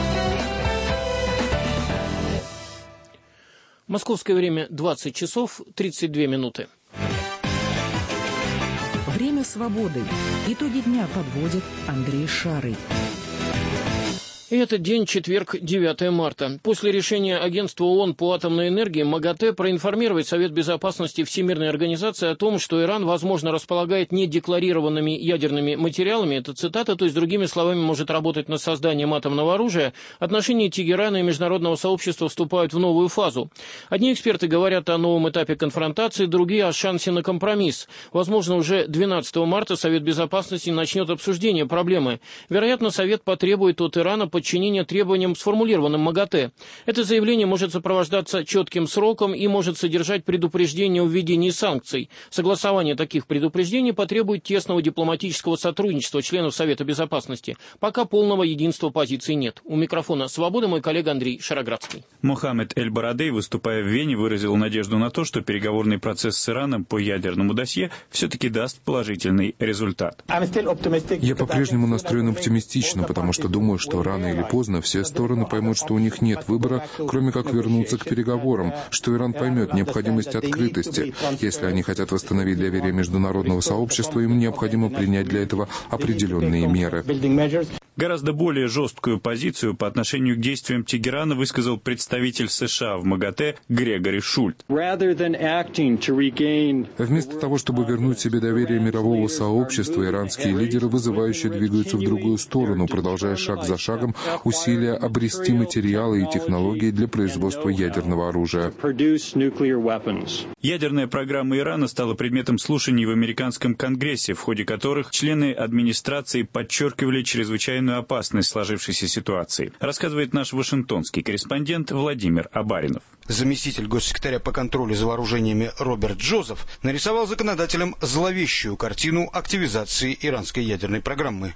Московское время двадцать часов тридцать две минуты. Время свободы. Итоги дня подводит Андрей Шарый. И это день, четверг, девятое марта. После решения Агентства ООН по атомной энергии МАГАТЭ проинформировать Совет Безопасности Всемирной организации о том, что Иран, возможно, располагает недекларированными ядерными материалами, это цитата, то есть, другими словами, может работать над созданием атомного оружия, отношения Тегерана и международного сообщества вступают в новую фазу. Одни эксперты говорят о новом этапе конфронтации, другие о шансе на компромисс. Возможно, уже двенадцатого марта Совет Безопасности начнет обсуждение проблемы. Вероятно, Совет потребует от Ирана подчинения требованиям, сформулированным МАГАТЭ. Это заявление может сопровождаться четким сроком и может содержать предупреждение о введении санкций. Согласование таких предупреждений потребует тесного дипломатического сотрудничества членов Совета Безопасности. Пока полного единства позиций нет. У микрофона «Свобода» мой коллега Андрей Шароградский. Мохаммед Эль-Барадей, выступая в Вене, выразил надежду на то, что переговорный процесс с Ираном по ядерному досье все-таки даст положительный результат. Я по-прежнему настроен оптимистично, потому что думаю, что рано или поздно все стороны поймут, что у них нет выбора, кроме как вернуться к переговорам, что Иран поймет необходимость открытости. Если они хотят восстановить доверие международного сообщества, им необходимо принять для этого определенные меры. Гораздо более жесткую позицию по отношению к действиям Тегерана высказал представитель США в МАГАТЭ Грегори Шульт. Вместо того, чтобы вернуть себе доверие мирового сообщества, иранские лидеры вызывающе двигаются в другую сторону, продолжая шаг за шагом усилия обрести материалы и технологии для производства ядерного оружия. Ядерная программа Ирана стала предметом слушаний в американском Конгрессе, в ходе которых члены администрации подчеркивали чрезвычайную опасность сложившейся ситуации, рассказывает наш вашингтонский корреспондент Владимир Абаринов. Заместитель госсекретаря по контролю за вооружениями Роберт Джозеф нарисовал законодателям зловещую картину активизации иранской ядерной программы.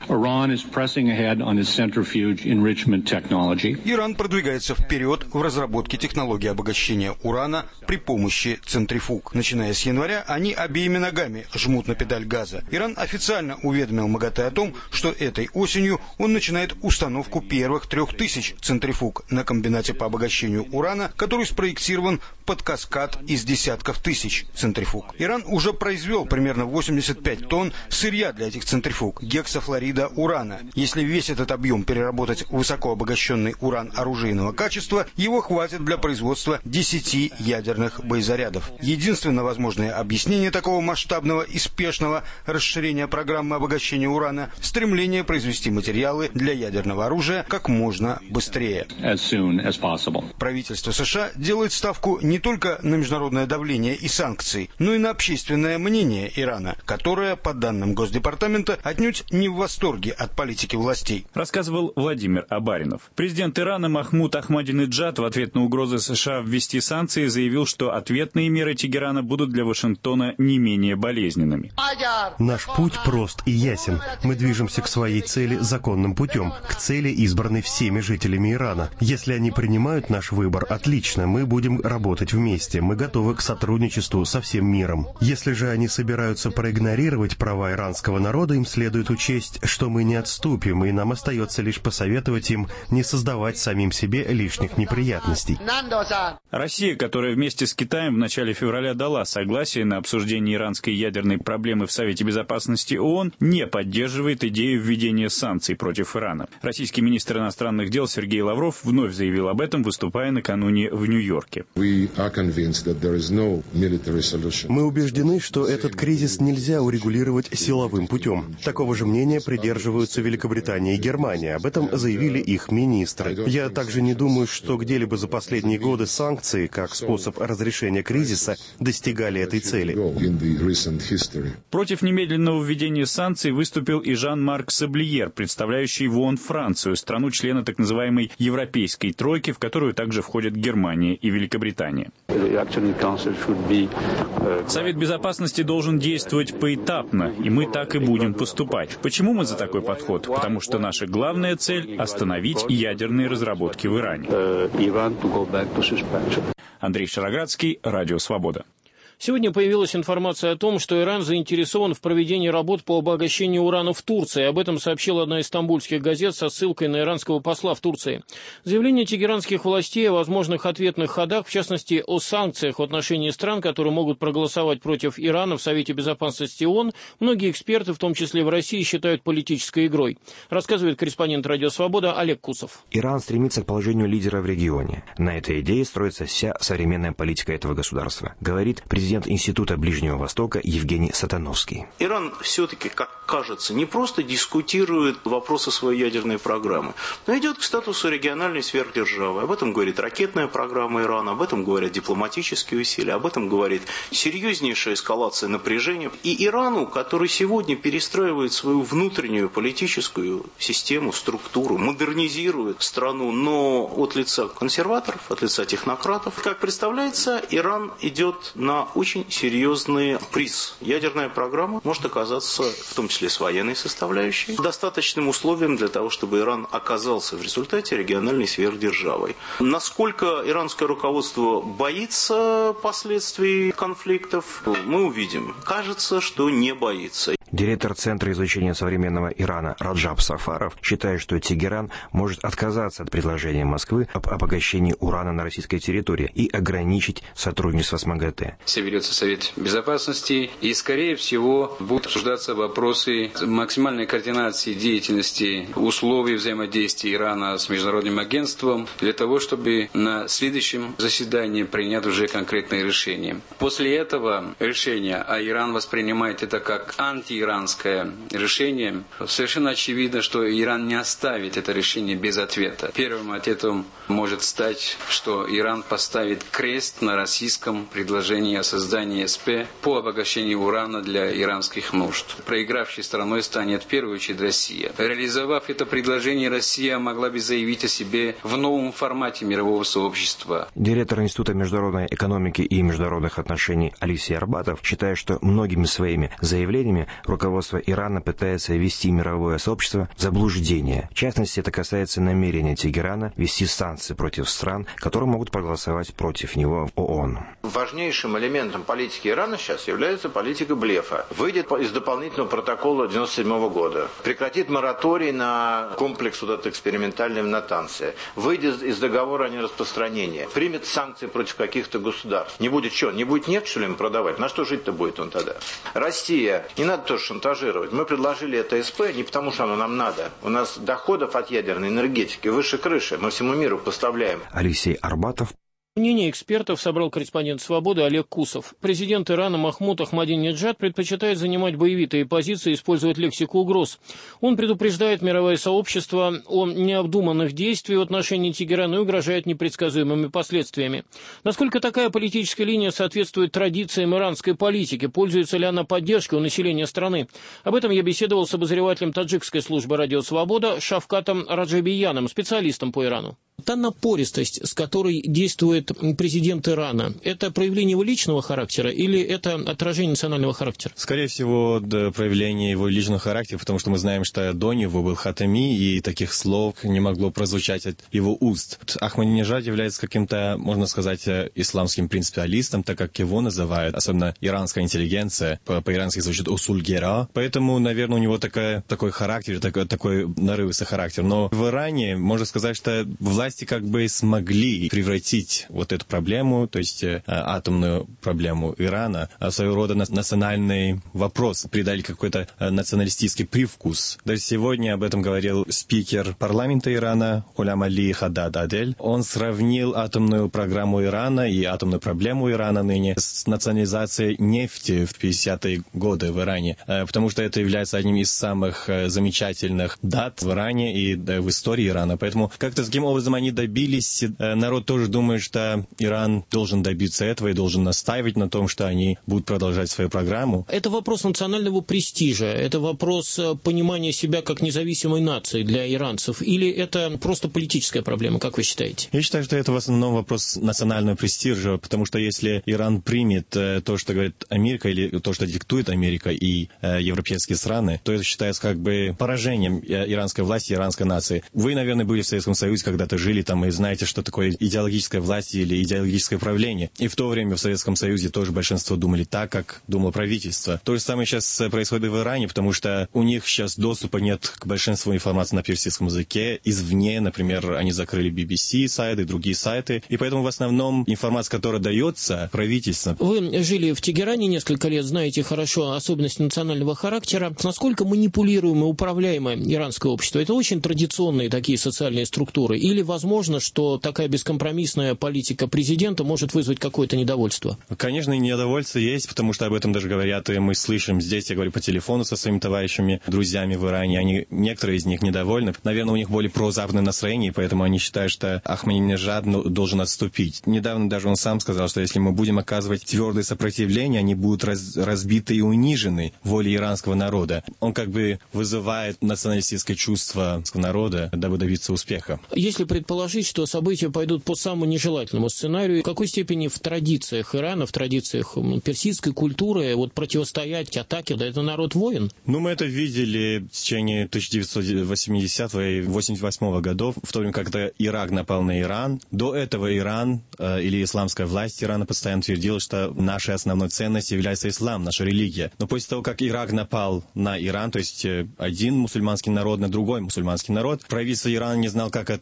Иран продвигается вперед в разработке технологии обогащения урана при помощи центрифуг. Начиная с января, они обеими ногами жмут на педаль газа. Иран официально уведомил МАГАТЭ о том, что этой осенью он начинает установку первых трех тысяч центрифуг на комбинате по обогащению урана, который спроектирован под каскад из десятков тысяч центрифуг. Иран уже произвел примерно восемьдесят пять тонн сырья для этих центрифуг, гексафлорида урана. Если весь этот объем переработать в высокообогащенный уран оружейного качества, его хватит для производства десяти ядерных боезарядов. Единственное возможное объяснение такого масштабного и спешного расширения программы обогащения урана – стремление произвести материалы для ядерного оружия как можно быстрее. Правительство США делает ставку не только на международное давление и санкции, но и на общественное мнение Ирана, которое, по данным Госдепартамента, отнюдь не в восторге от политики властей. Рассказывал Владимир Абаринов. Президент Ирана Махмуд Ахмадинеджад в ответ на угрозы США ввести санкции заявил, что ответные меры Тегерана будут для Вашингтона не менее болезненными. Наш путь прост и ясен. Мы движемся к своей цели законным путем, к цели, избранной всеми жителями Ирана. Если они принимают наш выбор, отлично, мы будем работать вместе, мы готовы к сотрудничеству со всем миром. Если же они собираются проигнорировать права иранского народа, им следует учесть, что мы не отступим, и нам остается лишь посоветовать им не создавать самим себе лишних неприятностей. Россия, которая вместе с Китаем в начале февраля дала согласие на обсуждение иранской ядерной проблемы в Совете Безопасности ООН, не поддерживает идею введения санкций против Ирана. Российский министр иностранных дел Сергей Лавров вновь заявил об этом, выступая накануне в Нью-Йорке. Мы убеждены, что этот кризис нельзя урегулировать силовым путем. Такого же мнения придерживаются Великобритания и Германия. Об этом заявили их министры. Я также не думаю, что где-либо за последние годы санкции, как способ разрешения кризиса, достигали этой цели. Против немедленного введения санкций выступил и Жан-Марк Саблиер, представляющий в ООН Францию, страну-члена так называемой Европейской тройки, в которую также входят Германия и Великобритания. Совет Безопасности должен действовать поэтапно, и мы так и будем поступать. Почему мы за такой подход? Потому что наша главная цель – остановить ядерные разработки в Иране. Андрей Шароградский, Радио Свобода. Сегодня появилась информация о том, что Иран заинтересован в проведении работ по обогащению урана в Турции. Об этом сообщила одна из стамбульских газет со ссылкой на иранского посла в Турции. Заявление тегеранских властей о возможных ответных ходах, в частности о санкциях в отношении стран, которые могут проголосовать против Ирана в Совете Безопасности ООН, многие эксперты, в том числе в России, считают политической игрой. Рассказывает корреспондент Радио Свобода Олег Кусов. Иран стремится к положению лидера в регионе. На этой идее строится вся современная политика этого государства, говорит президент Института Ближнего Востока Евгений Сатановский. Иран все-таки, как кажется, не просто дискутирует вопросы своей ядерной программы, но идет к статусу региональной сверхдержавы. Об этом говорит ракетная программа Ирана, об этом говорят дипломатические усилия, об этом говорит серьезнейшая эскалация напряжения. И Ирану, который сегодня перестраивает свою внутреннюю политическую систему, структуру, модернизирует страну, но от лица консерваторов, от лица технократов, как представляется, Иран идет на очень серьезный приз. Ядерная программа может оказаться, в том числе с военной составляющей, достаточным условием для того, чтобы Иран оказался в результате региональной сверхдержавой. Насколько иранское руководство боится последствий конфликтов, мы увидим. Кажется, что не боится. Директор Центра изучения современного Ирана Раджаб Сафаров считает, что Тегеран может отказаться от предложения Москвы об обогащении урана на российской территории и ограничить сотрудничество с МАГАТЭ. Соберется Совет Безопасности, и, скорее всего, будут обсуждаться вопросы максимальной координации деятельности, условий взаимодействия Ирана с международным агентством, для того, чтобы на следующем заседании принять уже конкретные решения. После этого решения, а Иран воспринимает это как анти иранское решение, совершенно очевидно, что Иран не оставит это решение без ответа. Первым ответом может стать, что Иран поставит крест на российском предложении о создании СП по обогащению урана для иранских нужд. Проигравшей стороной станет в первую очередь Россия. Реализовав это предложение, Россия могла бы заявить о себе в новом формате мирового сообщества. Директор Института международной экономики и международных отношений Алексей Арбатов считает, что многими своими заявлениями руководство Ирана пытается ввести мировое сообщество в заблуждение. В частности, это касается намерения Тегерана ввести санкции против стран, которые могут проголосовать против него в ООН. Важнейшим элементом политики Ирана сейчас является политика блефа. Выйдет из дополнительного протокола девяносто седьмого года, прекратит мораторий на комплекс вот этот экспериментальный в Натансе, выйдет из договора о нераспространении, примет санкции против каких-то государств. Не будет что? Не будет нефть, что ли, им продавать? На что жить-то будет он тогда? Россия, не надо тоже шантажировать. Мы предложили это СП не потому, что оно нам надо. У нас доходов от ядерной энергетики выше крыши. Мы всему миру поставляем. Алексей Арбатов. Мнение экспертов собрал корреспондент «Свободы» Олег Кусов. Президент Ирана Махмуд Ахмадинеджад предпочитает занимать боевитые позиции и использовать лексику угроз. Он предупреждает мировое сообщество о необдуманных действиях в отношении Тегерана и угрожает непредсказуемыми последствиями. Насколько такая политическая линия соответствует традициям иранской политики? Пользуется ли она поддержкой у населения страны? Об этом я беседовал с обозревателем таджикской службы «Радио Свобода» Шавкатом Раджабияном, специалистом по Ирану. Та напористость, с которой действует президент Ирана, это проявление его личного характера или это отражение национального характера? Скорее всего, да, проявление его личного характера, потому что мы знаем, что до него был Хатами, и таких слов не могло прозвучать от его уст. Ахмадинеджад является каким-то, можно сказать, исламским принципиалистом, так как его называют, особенно иранская интеллигенция, по-ирански звучит «усульгера». Поэтому, наверное, у него такая, такой характер, такой, такой нарывистый характер. Но в Иране, можно сказать, что власть как бы смогли превратить вот эту проблему, то есть э, атомную проблему Ирана, в своего рода национальный вопрос, придали какой-то э, националистический привкус. Даже сегодня об этом говорил спикер парламента Ирана Гулям Али Хаддад Адель. Он сравнил атомную программу Ирана и атомную проблему Ирана ныне с национализацией нефти в пятидесятые годы в Иране, э, потому что это является одним из самых э, замечательных дат в Иране и э, в истории Ирана. Поэтому как-то таким образом они добились. Народ тоже думает, что Иран должен добиться этого и должен настаивать на том, что они будут продолжать свою программу. Это вопрос национального престижа, это вопрос понимания себя как независимой нации для иранцев, или это просто политическая проблема, как вы считаете? Я считаю, что это в основном вопрос национального престижа, потому что если Иран примет то, что говорит Америка, или то, что диктует Америка и европейские страны, то это считается как бы поражением иранской власти, иранской нации. Вы, наверное, были в Советском Союзе, когда-то жили там и знаете, что такое идеологическая власть или идеологическое правление. И в то время в Советском Союзе тоже большинство думали так, как думало правительство. То же самое сейчас происходит в Иране, потому что у них сейчас доступа нет к большинству информации на персидском языке. Извне, например, они закрыли би би си сайты, другие сайты. И поэтому в основном информация, которая дается правительством. Вы жили в Тегеране несколько лет, знаете хорошо особенности национального характера. Насколько манипулируемое, управляемое иранское общество? Это очень традиционные такие социальные структуры. Или возможно, что такая бескомпромиссная политика президента может вызвать какое-то недовольство? Конечно, недовольство есть, потому что об этом даже говорят, и мы слышим здесь, я говорю по телефону со своими товарищами, друзьями в Иране, они, некоторые из них недовольны. Наверное, у них более прозападное настроение, поэтому они считают, что Ахмадинеджад должен отступить. Недавно даже он сам сказал, что если мы будем оказывать твердое сопротивление, они будут раз, разбиты и унижены волей иранского народа. Он как бы вызывает националистическое чувство народа, дабы добиться успеха. Если предположить, что события пойдут по самому нежелательному сценарию, в какой степени в традициях Ирана, в традициях персидской культуры вот противостоять атаке, да это народ воин? Ну, мы это видели в течение тысяча девятьсот восьмидесятого и восемьдесят восьмого годов, в то время, когда Ирак напал на Иран. До этого Иран э, или исламская власть Ирана постоянно твердила, что нашей основной ценностью является ислам, наша религия. Но после того, как Ирак напал на Иран, то есть один мусульманский народ на другой мусульманский народ, правительство Ирана не знал, как это оправдать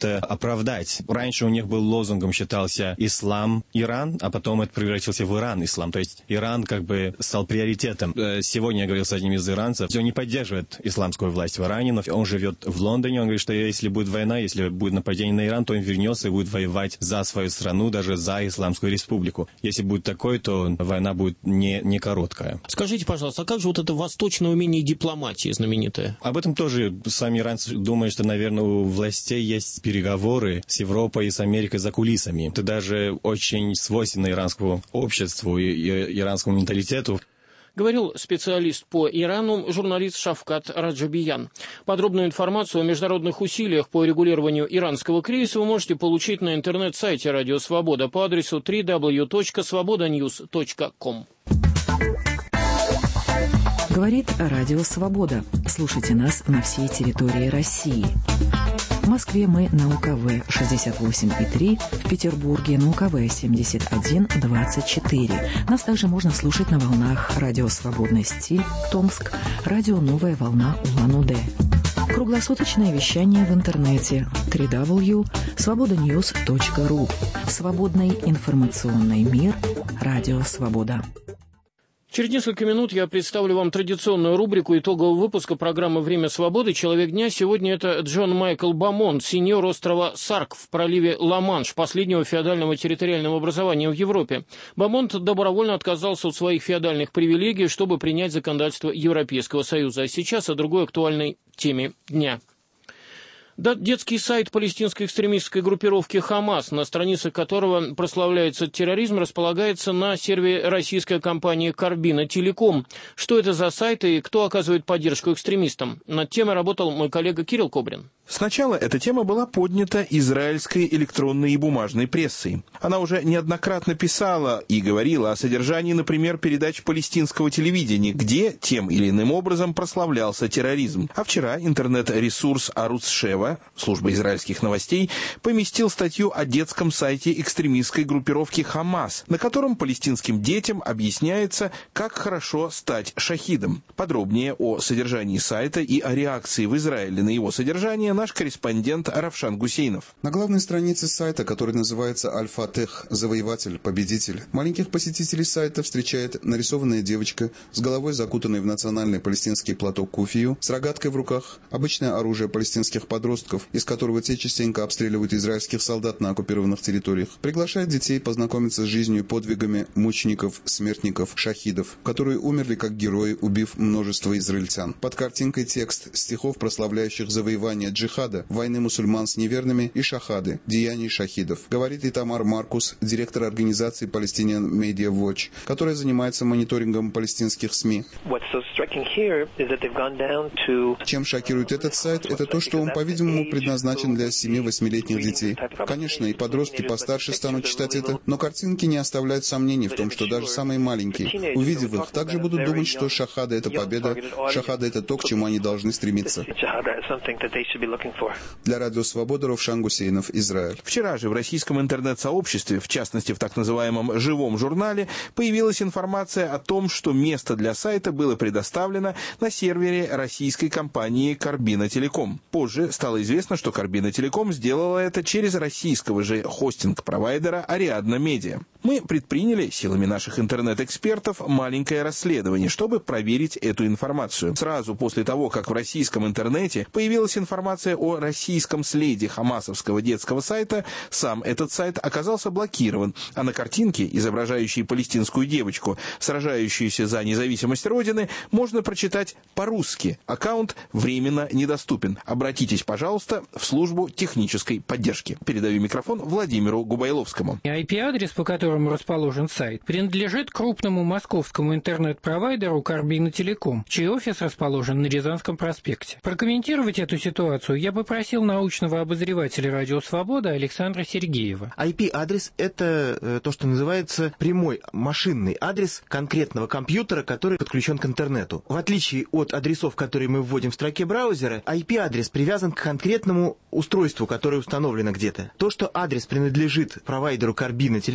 оправдать. Раньше у них был лозунгом считался «Ислам, Иран», а потом это превратился в «Иран, Ислам». То есть Иран как бы стал приоритетом. Сегодня я говорил с одним из иранцев, он не поддерживает исламскую власть в Иране, но он живет в Лондоне, он говорит, что если будет война, если будет нападение на Иран, то он вернется и будет воевать за свою страну, даже за Исламскую республику. Если будет такое, то война будет не, не короткая. Скажите, пожалуйста, а как же вот это восточное умение дипломатии знаменитое? Об этом тоже сами иранцы думают, что, наверное, у властей есть переговоры с Европой и с Америкой за кулисами. Это даже очень свойственно иранскому обществу и, и иранскому менталитету. Говорил специалист по Ирану, журналист Шавкат Раджабиян. Подробную информацию о международных усилиях по регулированию иранского кризиса вы можете получить на интернет-сайте Радио Свобода по адресу дабл ю дабл ю дабл ю точка свобода ньюс точка ком. Говорит Радио Свобода. Слушайте нас на всей территории России. В Москве мы на УКВ шестьдесят восемь и три, в Петербурге на УКВ семьдесят один двадцать четыре. Нас также можно слушать на волнах Радио Свободный стиль, Томск, Радио Новая волна Улан-Удэ. Круглосуточное вещание в интернете дабл ю дабл ю дабл ю точка свобода ньюс точка ру. Свободный информационный мир. Радио Свобода. Через несколько минут я представлю вам традиционную рубрику итогового выпуска программы «Время свободы. Человек дня». Сегодня это Джон Майкл Бамонт, сеньор острова Сарк в проливе Ла-Манш, последнего феодального территориального образования в Европе. Бамонт добровольно отказался от своих феодальных привилегий, чтобы принять законодательство Европейского Союза. А сейчас о другой актуальной теме дня. Детский сайт палестинской экстремистской группировки «Хамас», на страницах которого прославляется терроризм, располагается на сервере российской компании «Карбина Телеком». Что это за сайт и кто оказывает поддержку экстремистам? Над темой работал мой коллега Кирилл Кобрин. Сначала эта тема была поднята израильской электронной и бумажной прессой. Она уже неоднократно писала и говорила о содержании, например, передач палестинского телевидения, где тем или иным образом прославлялся терроризм. А вчера интернет-ресурс Аруц Шева, служба израильских новостей, поместил статью о детском сайте экстремистской группировки «Хамас», на котором палестинским детям объясняется, как хорошо стать шахидом. Подробнее о содержании сайта и о реакции в Израиле на его содержание наш корреспондент Равшан Гусейнов. На главной странице сайта, который называется «Аль-Фатех. Завоеватель, победитель», маленьких посетителей сайта встречает нарисованная девочка с головой, закутанной в национальный палестинский платок куфию, с рогаткой в руках, обычное оружие палестинских подростков, из которого те частенько обстреливают израильских солдат на оккупированных территориях, приглашает детей познакомиться с жизнью и подвигами мучеников, смертников, шахидов, которые умерли как герои, убив множество израильтян. Под картинкой текст стихов, прославляющих завоевание джихада, войны мусульман с неверными и шахады, деяний шахидов. Говорит Итамар Маркус, директор организации Palestinian Media Watch, которая занимается мониторингом палестинских СМИ. Чем шокирует этот сайт, это то, что он, по-видимому, предназначен для семи-восьмилетних детей. Конечно, и подростки постарше станут читать это, но картинки не оставляют сомнений в том, что даже самые маленькие, увидев их, также будут думать, что шахада — это победа, шахада — это то, к чему они должны стремиться. Для Радио Свобода Равшан Гусейнов, Израиль. Вчера же в российском интернет-сообществе, в частности в так называемом «Живом журнале», появилась информация о том, что место для сайта было предоставлено на сервере российской компании «Карбина Телеком». Позже стало известно, что «Карбина Телеком» сделала это через российского же хостинг-провайдера «Ариадна Медиа». Мы предприняли силами наших интернет-экспертов маленькое расследование, чтобы проверить эту информацию. Сразу после того, как в российском интернете появилась информация о российском следе хамасовского детского сайта, сам этот сайт оказался блокирован, а на картинке, изображающей палестинскую девочку, сражающуюся за независимость Родины, можно прочитать по-русски: аккаунт временно недоступен. Обратитесь, пожалуйста, в службу технической поддержки. Передаю микрофон Владимиру Губайловскому. ай пи-адрес, по которому расположен сайт, принадлежит крупному московскому интернет-провайдеру «Карбина Телеком», чей офис расположен на Рязанском проспекте. Прокомментировать эту ситуацию я попросил научного обозревателя «Радио Свобода» Александра Сергеева. ай пи-адрес – это э, то, что называется прямой машинный адрес конкретного компьютера, который подключен к интернету. В отличие от адресов, которые мы вводим в строке браузера, ай пи-адрес привязан к конкретному устройству, которое установлено где-то. То, что адрес принадлежит провайдеру «Карбина Телеком»,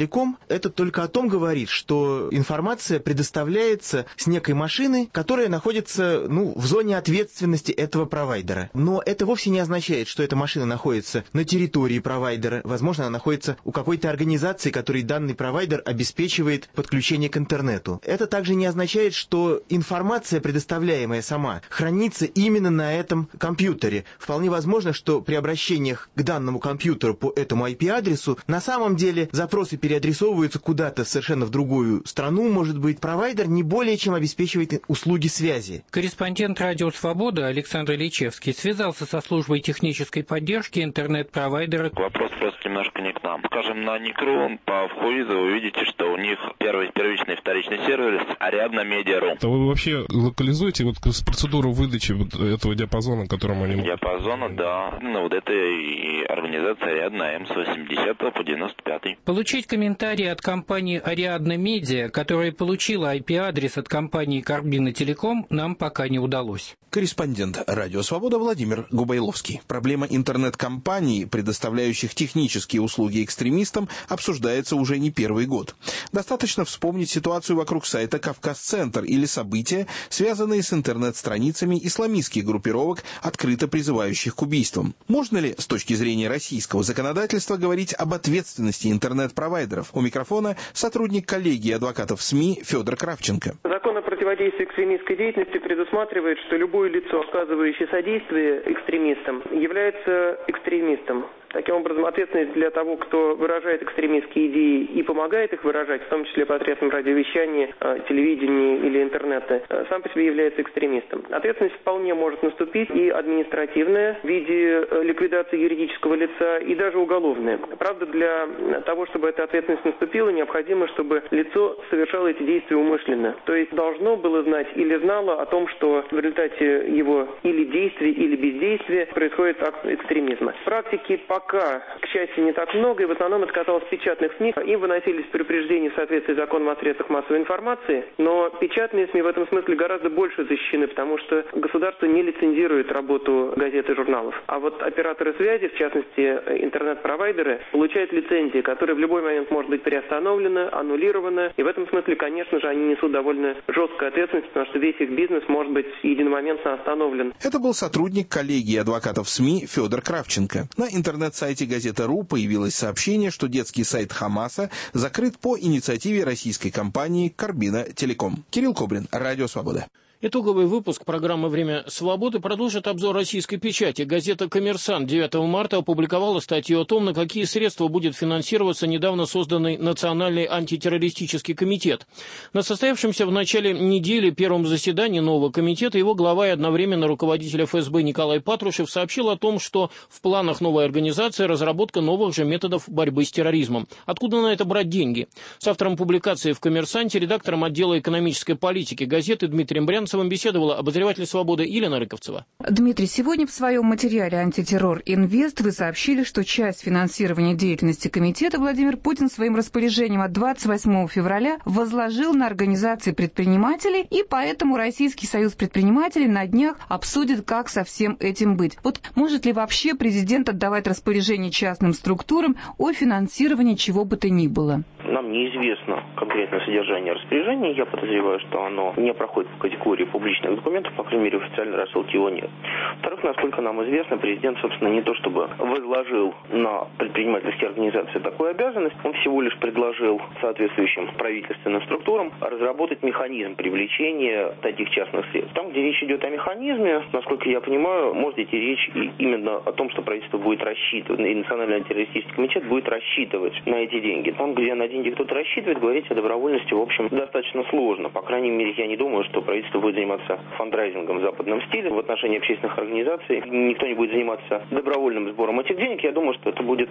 Это только о том говорит, что информация предоставляется с некой машины, которая находится, ну, в зоне ответственности этого провайдера. Но это вовсе не означает, что эта машина находится на территории провайдера. Возможно, она находится у какой-то организации, которой данный провайдер обеспечивает подключение к интернету. Это также не означает, что информация, предоставляемая сама, хранится именно на этом компьютере. Вполне возможно, что при обращениях к данному компьютеру по этому ай пи-адресу на самом деле запросы переадресовываются куда-то совершенно в другую страну, может быть. Провайдер не более чем обеспечивает услуги связи. Корреспондент «Радио Свобода» Александр Личевский связался со службой технической поддержки интернет-провайдера. Вопрос просто немножко не к нам. Скажем, на Никру по входу вы увидите, что у них первый, первичный и вторичный сервис Ariadna Media.ru. А вы вообще локализуете вот процедуру выдачи вот этого диапазона, которым они... Диапазона, да. Ну, вот это и организация Ariadna эм с восьмидесятого по девяносто пятый. Получить комментарии от компании Ariadna Media, которая получила ай пи-адрес от компании Карбина Телеком, нам пока не удалось. Корреспондент «Радио Свобода» Владимир Губайловский. Проблема интернет-компаний, предоставляющих технические услуги экстремистам, обсуждается уже не первый год. Достаточно вспомнить ситуацию вокруг сайта «Кавказ-центр» или события, связанные с интернет-страницами исламистских группировок, открыто призывающих к убийствам. Можно ли с точки зрения российского законодательства говорить об ответственности интернет-провайдеров? У микрофона сотрудник коллегии адвокатов СМИ Федор Кравченко. Закон о противодействии экстремистской деятельности предусматривает, что любое лицо, оказывающее содействие экстремистам, является экстремистом. Таким образом, ответственность для того, кто выражает экстремистские идеи и помогает их выражать, в том числе посредством радиовещания, телевидения или интернета, сам по себе является экстремистом. Ответственность вполне может наступить и административная в виде ликвидации юридического лица, и даже уголовная. Правда, для того, чтобы эта ответственность наступила, необходимо, чтобы лицо совершало эти действия умышленно. То есть должно было знать или знало о том, что в результате его или действия, или бездействия происходит акт экстремизма. В практике пока Пока, к счастью, не так много, и в основном это касалось печатных СМИ. Им выносились предупреждения в соответствии с законом о средствах массовой информации, но печатные СМИ в этом смысле гораздо больше защищены, потому что государство не лицензирует работу газет и журналов. А вот операторы связи, в частности интернет-провайдеры, получают лицензии, которые в любой момент может быть приостановлены, аннулированы, и в этом смысле, конечно же, они несут довольно жесткую ответственность, потому что весь их бизнес может быть единомоментно остановлен. Это был сотрудник коллегии адвокатов СМИ Федор Кравченко. На интернет На сайте «Газета.ру» появилось сообщение, что детский сайт Хамаса закрыт по инициативе российской компании «Карбина Телеком». Кирилл Кобрин, Радио Свобода. Итоговый выпуск программы «Время свободы» продолжит обзор российской печати. Газета «Коммерсант» девятого марта опубликовала статью о том, на какие средства будет финансироваться недавно созданный Национальный антитеррористический комитет. На состоявшемся в начале недели первом заседании нового комитета его глава и одновременно руководитель эф эс бэ Николай Патрушев сообщил о том, что в планах новой организации разработка новых же методов борьбы с терроризмом. Откуда на это брать деньги? С автором публикации в «Коммерсанте», редактором отдела экономической политики газеты Дмитрием Брянцевым беседовала обозреватель «Свободы» Елена Рыковцева. Дмитрий, сегодня в своем материале «Антитеррор Инвест» вы сообщили, что часть финансирования деятельности комитета Владимир Путин своим распоряжением от двадцать восьмого февраля возложил на организации предпринимателей, и поэтому Российский союз предпринимателей на днях обсудит, как со всем этим быть. Вот может ли вообще президент отдавать распоряжение частным структурам о финансировании чего бы то ни было? Нам неизвестно конкретное содержание распоряжения. Я подозреваю, что оно не проходит по категории публичных документов, по крайней мере, в официальной рассылке его нет. Во-вторых, насколько нам известно, президент, собственно, не то чтобы возложил на предпринимательские организации такую обязанность, он всего лишь предложил соответствующим правительственным структурам разработать механизм привлечения таких частных средств. Там, где речь идет о механизме, насколько я понимаю, может идти речь именно о том, что правительство будет рассчитывать, и Национальный антитеррористический комитет будет рассчитывать на эти деньги. Там, где на деньги кто-то рассчитывает, говорить о добровольности, в общем, достаточно сложно. По крайней мере, я не думаю, что правительство будет заниматься фандрайзингом в западном стиле в отношении общественных организаций. Никто не будет заниматься добровольным сбором этих денег. Я думаю, что это будет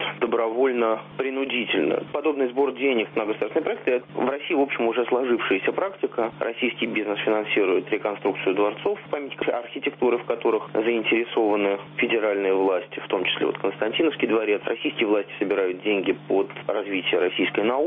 добровольно-принудительно. Подобный сбор денег на государственные проекты в России, в общем, уже сложившаяся практика. Российский бизнес финансирует реконструкцию дворцов, памятников архитектуры, в которых заинтересованы федеральные власти, в том числе вот Константиновский дворец. Российские власти собирают деньги под развитие российской науки.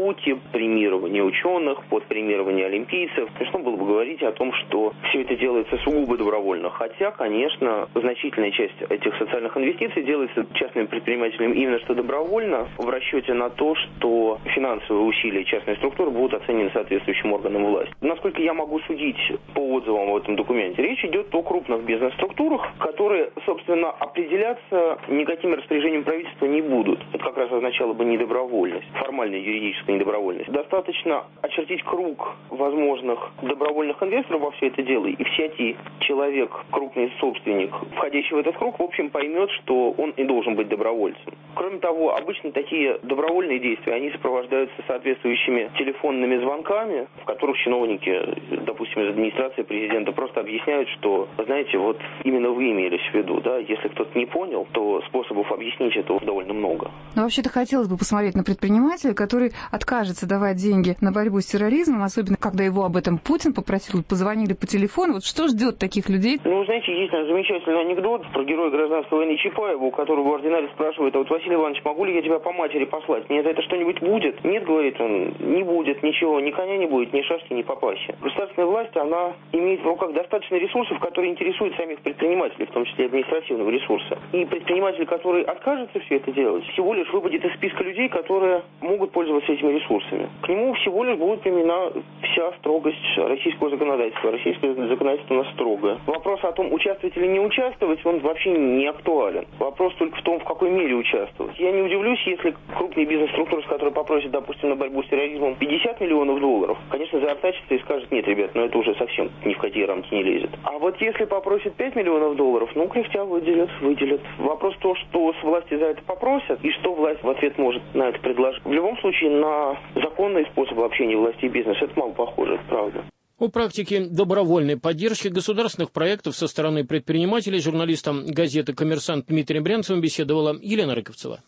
науки, премирование ученых, под премирование олимпийцев. Смешно было бы говорить о том, что все это делается сугубо добровольно. Хотя, конечно, значительная часть этих социальных инвестиций делается частными предпринимателями именно что добровольно, в расчете на то, что финансовые усилия частной структуры будут оценены соответствующим органам власти. Насколько я могу судить по отзывам в этом документе, речь идет о крупных бизнес-структурах, которые, собственно, определяться никаким распоряжением правительства не будут. Это как раз означало бы недобровольность, формальная юридическая недобровольность. Достаточно очертить круг возможных добровольных инвесторов во все это дело, и всякий человек, крупный собственник, входящий в этот круг, в общем, поймет, что он и должен быть добровольцем. Кроме того, обычно такие добровольные действия, они сопровождаются соответствующими телефонными звонками, в которых чиновники, допустим, из администрации президента просто объясняют, что, знаете, вот именно вы имелись в виду, да, если кто-то не понял, то способов объяснить этого довольно много. Но вообще-то хотелось бы посмотреть на предпринимателя, который откажется давать деньги на борьбу с терроризмом, особенно когда его об этом Путин попросил, позвонили по телефону. Вот что ждет таких людей? Ну, знаете, есть замечательный анекдот про героя гражданской войны Чапаева, у которого ординарец спрашивает: а вот, Василий Иванович, могу ли я тебя по матери послать? Мне за это что-нибудь будет? Нет, говорит он, не будет ничего, ни коня не будет, ни шашки, ни папахи. Государственная власть, она имеет в руках достаточно ресурсов, которые интересуют самих предпринимателей, в том числе административного ресурса. И предприниматель, который откажется все это делать, всего лишь выпадет из списка людей, которые могут пользоваться этими ресурсами. К нему всего лишь будет применена вся строгость российского законодательства. Российское законодательство у нас строгое. Вопрос о том, участвовать или не участвовать, он вообще не актуален. Вопрос только в том, в какой мере участвовать. Я не удивлюсь, если крупные бизнес-структуры, с которой попросят, допустим, на борьбу с терроризмом пятьдесят миллионов долларов, конечно, заортачится и скажет: нет, ребят, ну это уже совсем ни в какие рамки не лезет. А вот если попросят пять миллионов долларов, ну, кряхтя выделят, выделят. Вопрос то, что с власти за это попросят, и что власть в ответ может на это предложить. В любом случае, на законный способ общения власти и бизнеса это мало похоже, это правда. О практике добровольной поддержки государственных проектов со стороны предпринимателей журналистом газеты «Коммерсант» Дмитрием Брянцевым беседовала Елена Рыковцева.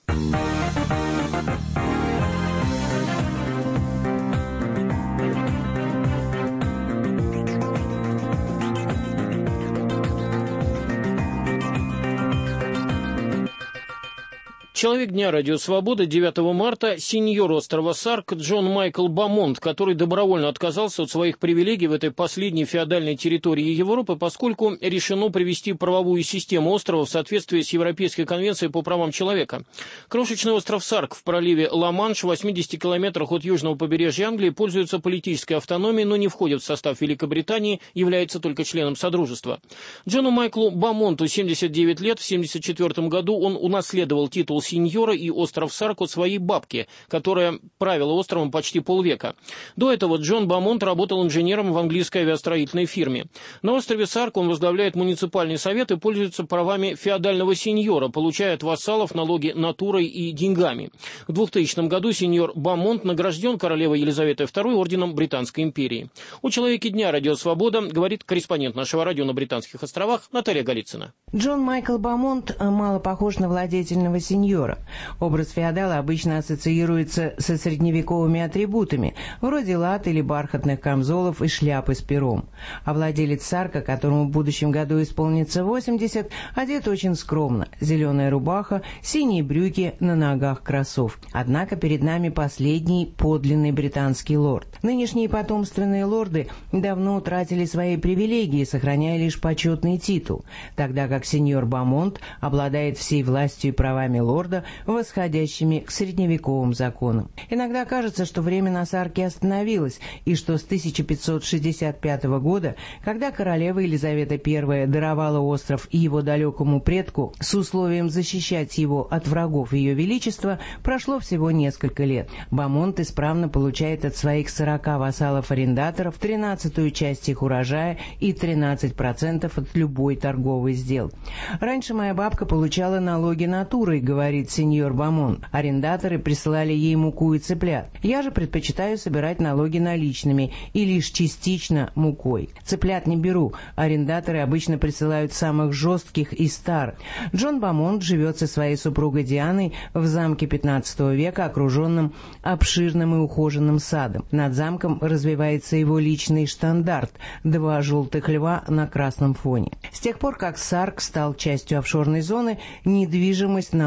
Человек дня «Радио Свобода» девятого марта, сеньор острова Сарк Джон Майкл Бамонт, который добровольно отказался от своих привилегий в этой последней феодальной территории Европы, поскольку решено привести правовую систему острова в соответствие с Европейской конвенцией по правам человека. Крошечный остров Сарк в проливе Ла-Манш в восьмидесяти километрах от южного побережья Англии пользуется политической автономией, но не входит в состав Великобритании, является только членом Содружества. Джону Майклу Бамонту семьдесят девять лет, в семьдесят четвёртом году он унаследовал титул сеньора и остров Сарк от своей бабки, которая правила островом почти полвека. До этого Джон Бамонт работал инженером в английской авиастроительной фирме. На острове Сарк он возглавляет муниципальный совет и пользуется правами феодального сеньора, получая от вассалов налоги натурой и деньгами. В двухтысячном году сеньор Бамонт награжден королевой Елизаветой второй орденом Британской империи. О человеке дня «Радио Свобода» говорит корреспондент нашего радио на Британских островах Наталья Голицына. Джон Майкл Бамонт мало похож на владетельного сеньора. Образ феодала обычно ассоциируется со средневековыми атрибутами, вроде лат или бархатных камзолов и шляпы с пером. А владелец Сарка, которому в будущем году исполнится восемьдесят, одет очень скромно. Зеленая рубаха, синие брюки, на ногах кроссовки. Однако перед нами последний подлинный британский лорд. Нынешние потомственные лорды давно утратили свои привилегии, сохраняя лишь почетный титул, тогда как сеньор Бамонт обладает всей властью и правами лорда, восходящими к средневековым законам. Иногда кажется, что время на Сарке остановилось, и что с тысяча пятьсот шестьдесят пятого года, когда королева Елизавета Первая даровала остров и его далекому предку с условием защищать его от врагов Ее Величества, прошло всего несколько лет. Бамонт исправно получает от своих сорока вассалов-арендаторов тринадцатую часть их урожая и тринадцать процентов от любой торговой сделки. Раньше моя бабка получала налоги натурой, говорит сеньор Бамонт. Арендаторы присылали ей муку и цыплят. Я же предпочитаю собирать налоги наличными и лишь частично мукой. Цыплят не беру. Арендаторы обычно присылают самых жестких и старых. Джон Бамонт живет со своей супругой Дианой в замке пятнадцатого века, окруженном обширным и ухоженным садом. Над замком развивается его личный штандарт – два желтых льва на красном фоне. С тех пор, как Сарк стал частью офшорной зоны, недвижимость на острове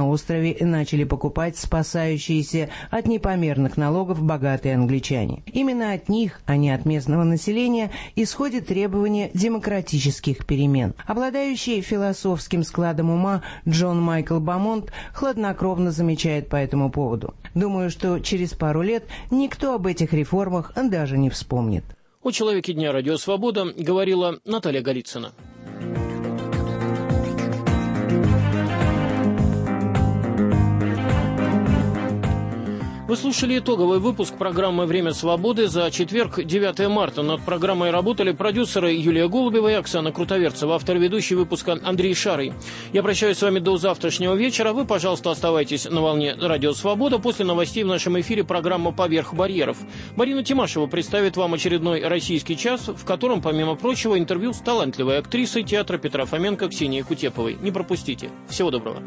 острове начали покупать спасающиеся от непомерных налогов богатые англичане. Именно от них, а не от местного населения, исходит требование демократических перемен. Обладающий философским складом ума Джон Майкл Бамонт хладнокровно замечает по этому поводу: «Думаю, что через пару лет никто об этих реформах даже не вспомнит». О «Человеке дня» Радио Свобода говорила Наталья Голицына. Вы слушали итоговый выпуск программы «Время свободы» за четверг, девятое марта. Над программой работали продюсеры Юлия Голубева и Оксана Крутоверцева, автор и ведущий выпуска Андрей Шарый. Я прощаюсь с вами до завтрашнего вечера. Вы, пожалуйста, оставайтесь на волне «Радио Свобода». После новостей в нашем эфире программа «Поверх барьеров». Марина Тимашева представит вам очередной «Российский час», в котором, помимо прочего, интервью с талантливой актрисой театра Петра Фоменко Ксенией Кутеповой. Не пропустите. Всего доброго.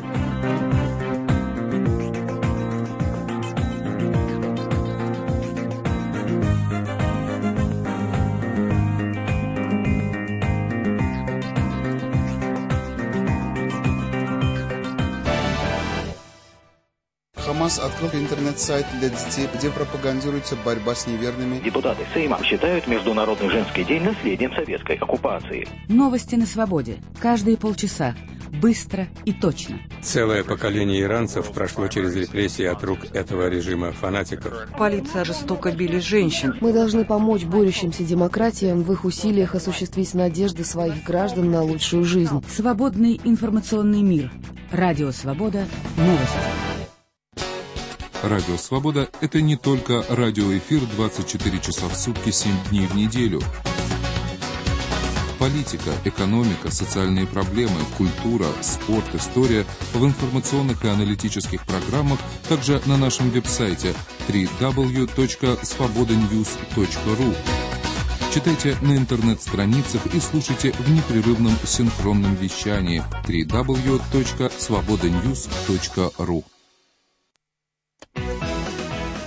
ХАМАС открыл интернет-сайт для детей, где пропагандируется борьба с неверными. Депутаты Сейма считают Международный женский день наследием советской оккупации. Новости на свободе. Каждые полчаса. Быстро и точно. Целое поколение иранцев прошло через репрессии от рук этого режима фанатиков. Полиция жестоко били женщин. Мы должны помочь борющимся демократиям в их усилиях осуществить надежды своих граждан на лучшую жизнь. Свободный информационный мир. Радио Свобода. Новости. Радио Свобода – это не только радиоэфир двадцать четыре часа в сутки, семь дней в неделю. Политика, экономика, социальные проблемы, культура, спорт, история в информационных и аналитических программах, также на нашем веб-сайте дабл ю дабл ю дабл ю точка свобода ньюс точка ру. Читайте на интернет-страницах и слушайте в непрерывном синхронном вещании дабл ю дабл ю дабл ю точка свобода ньюс точка ру.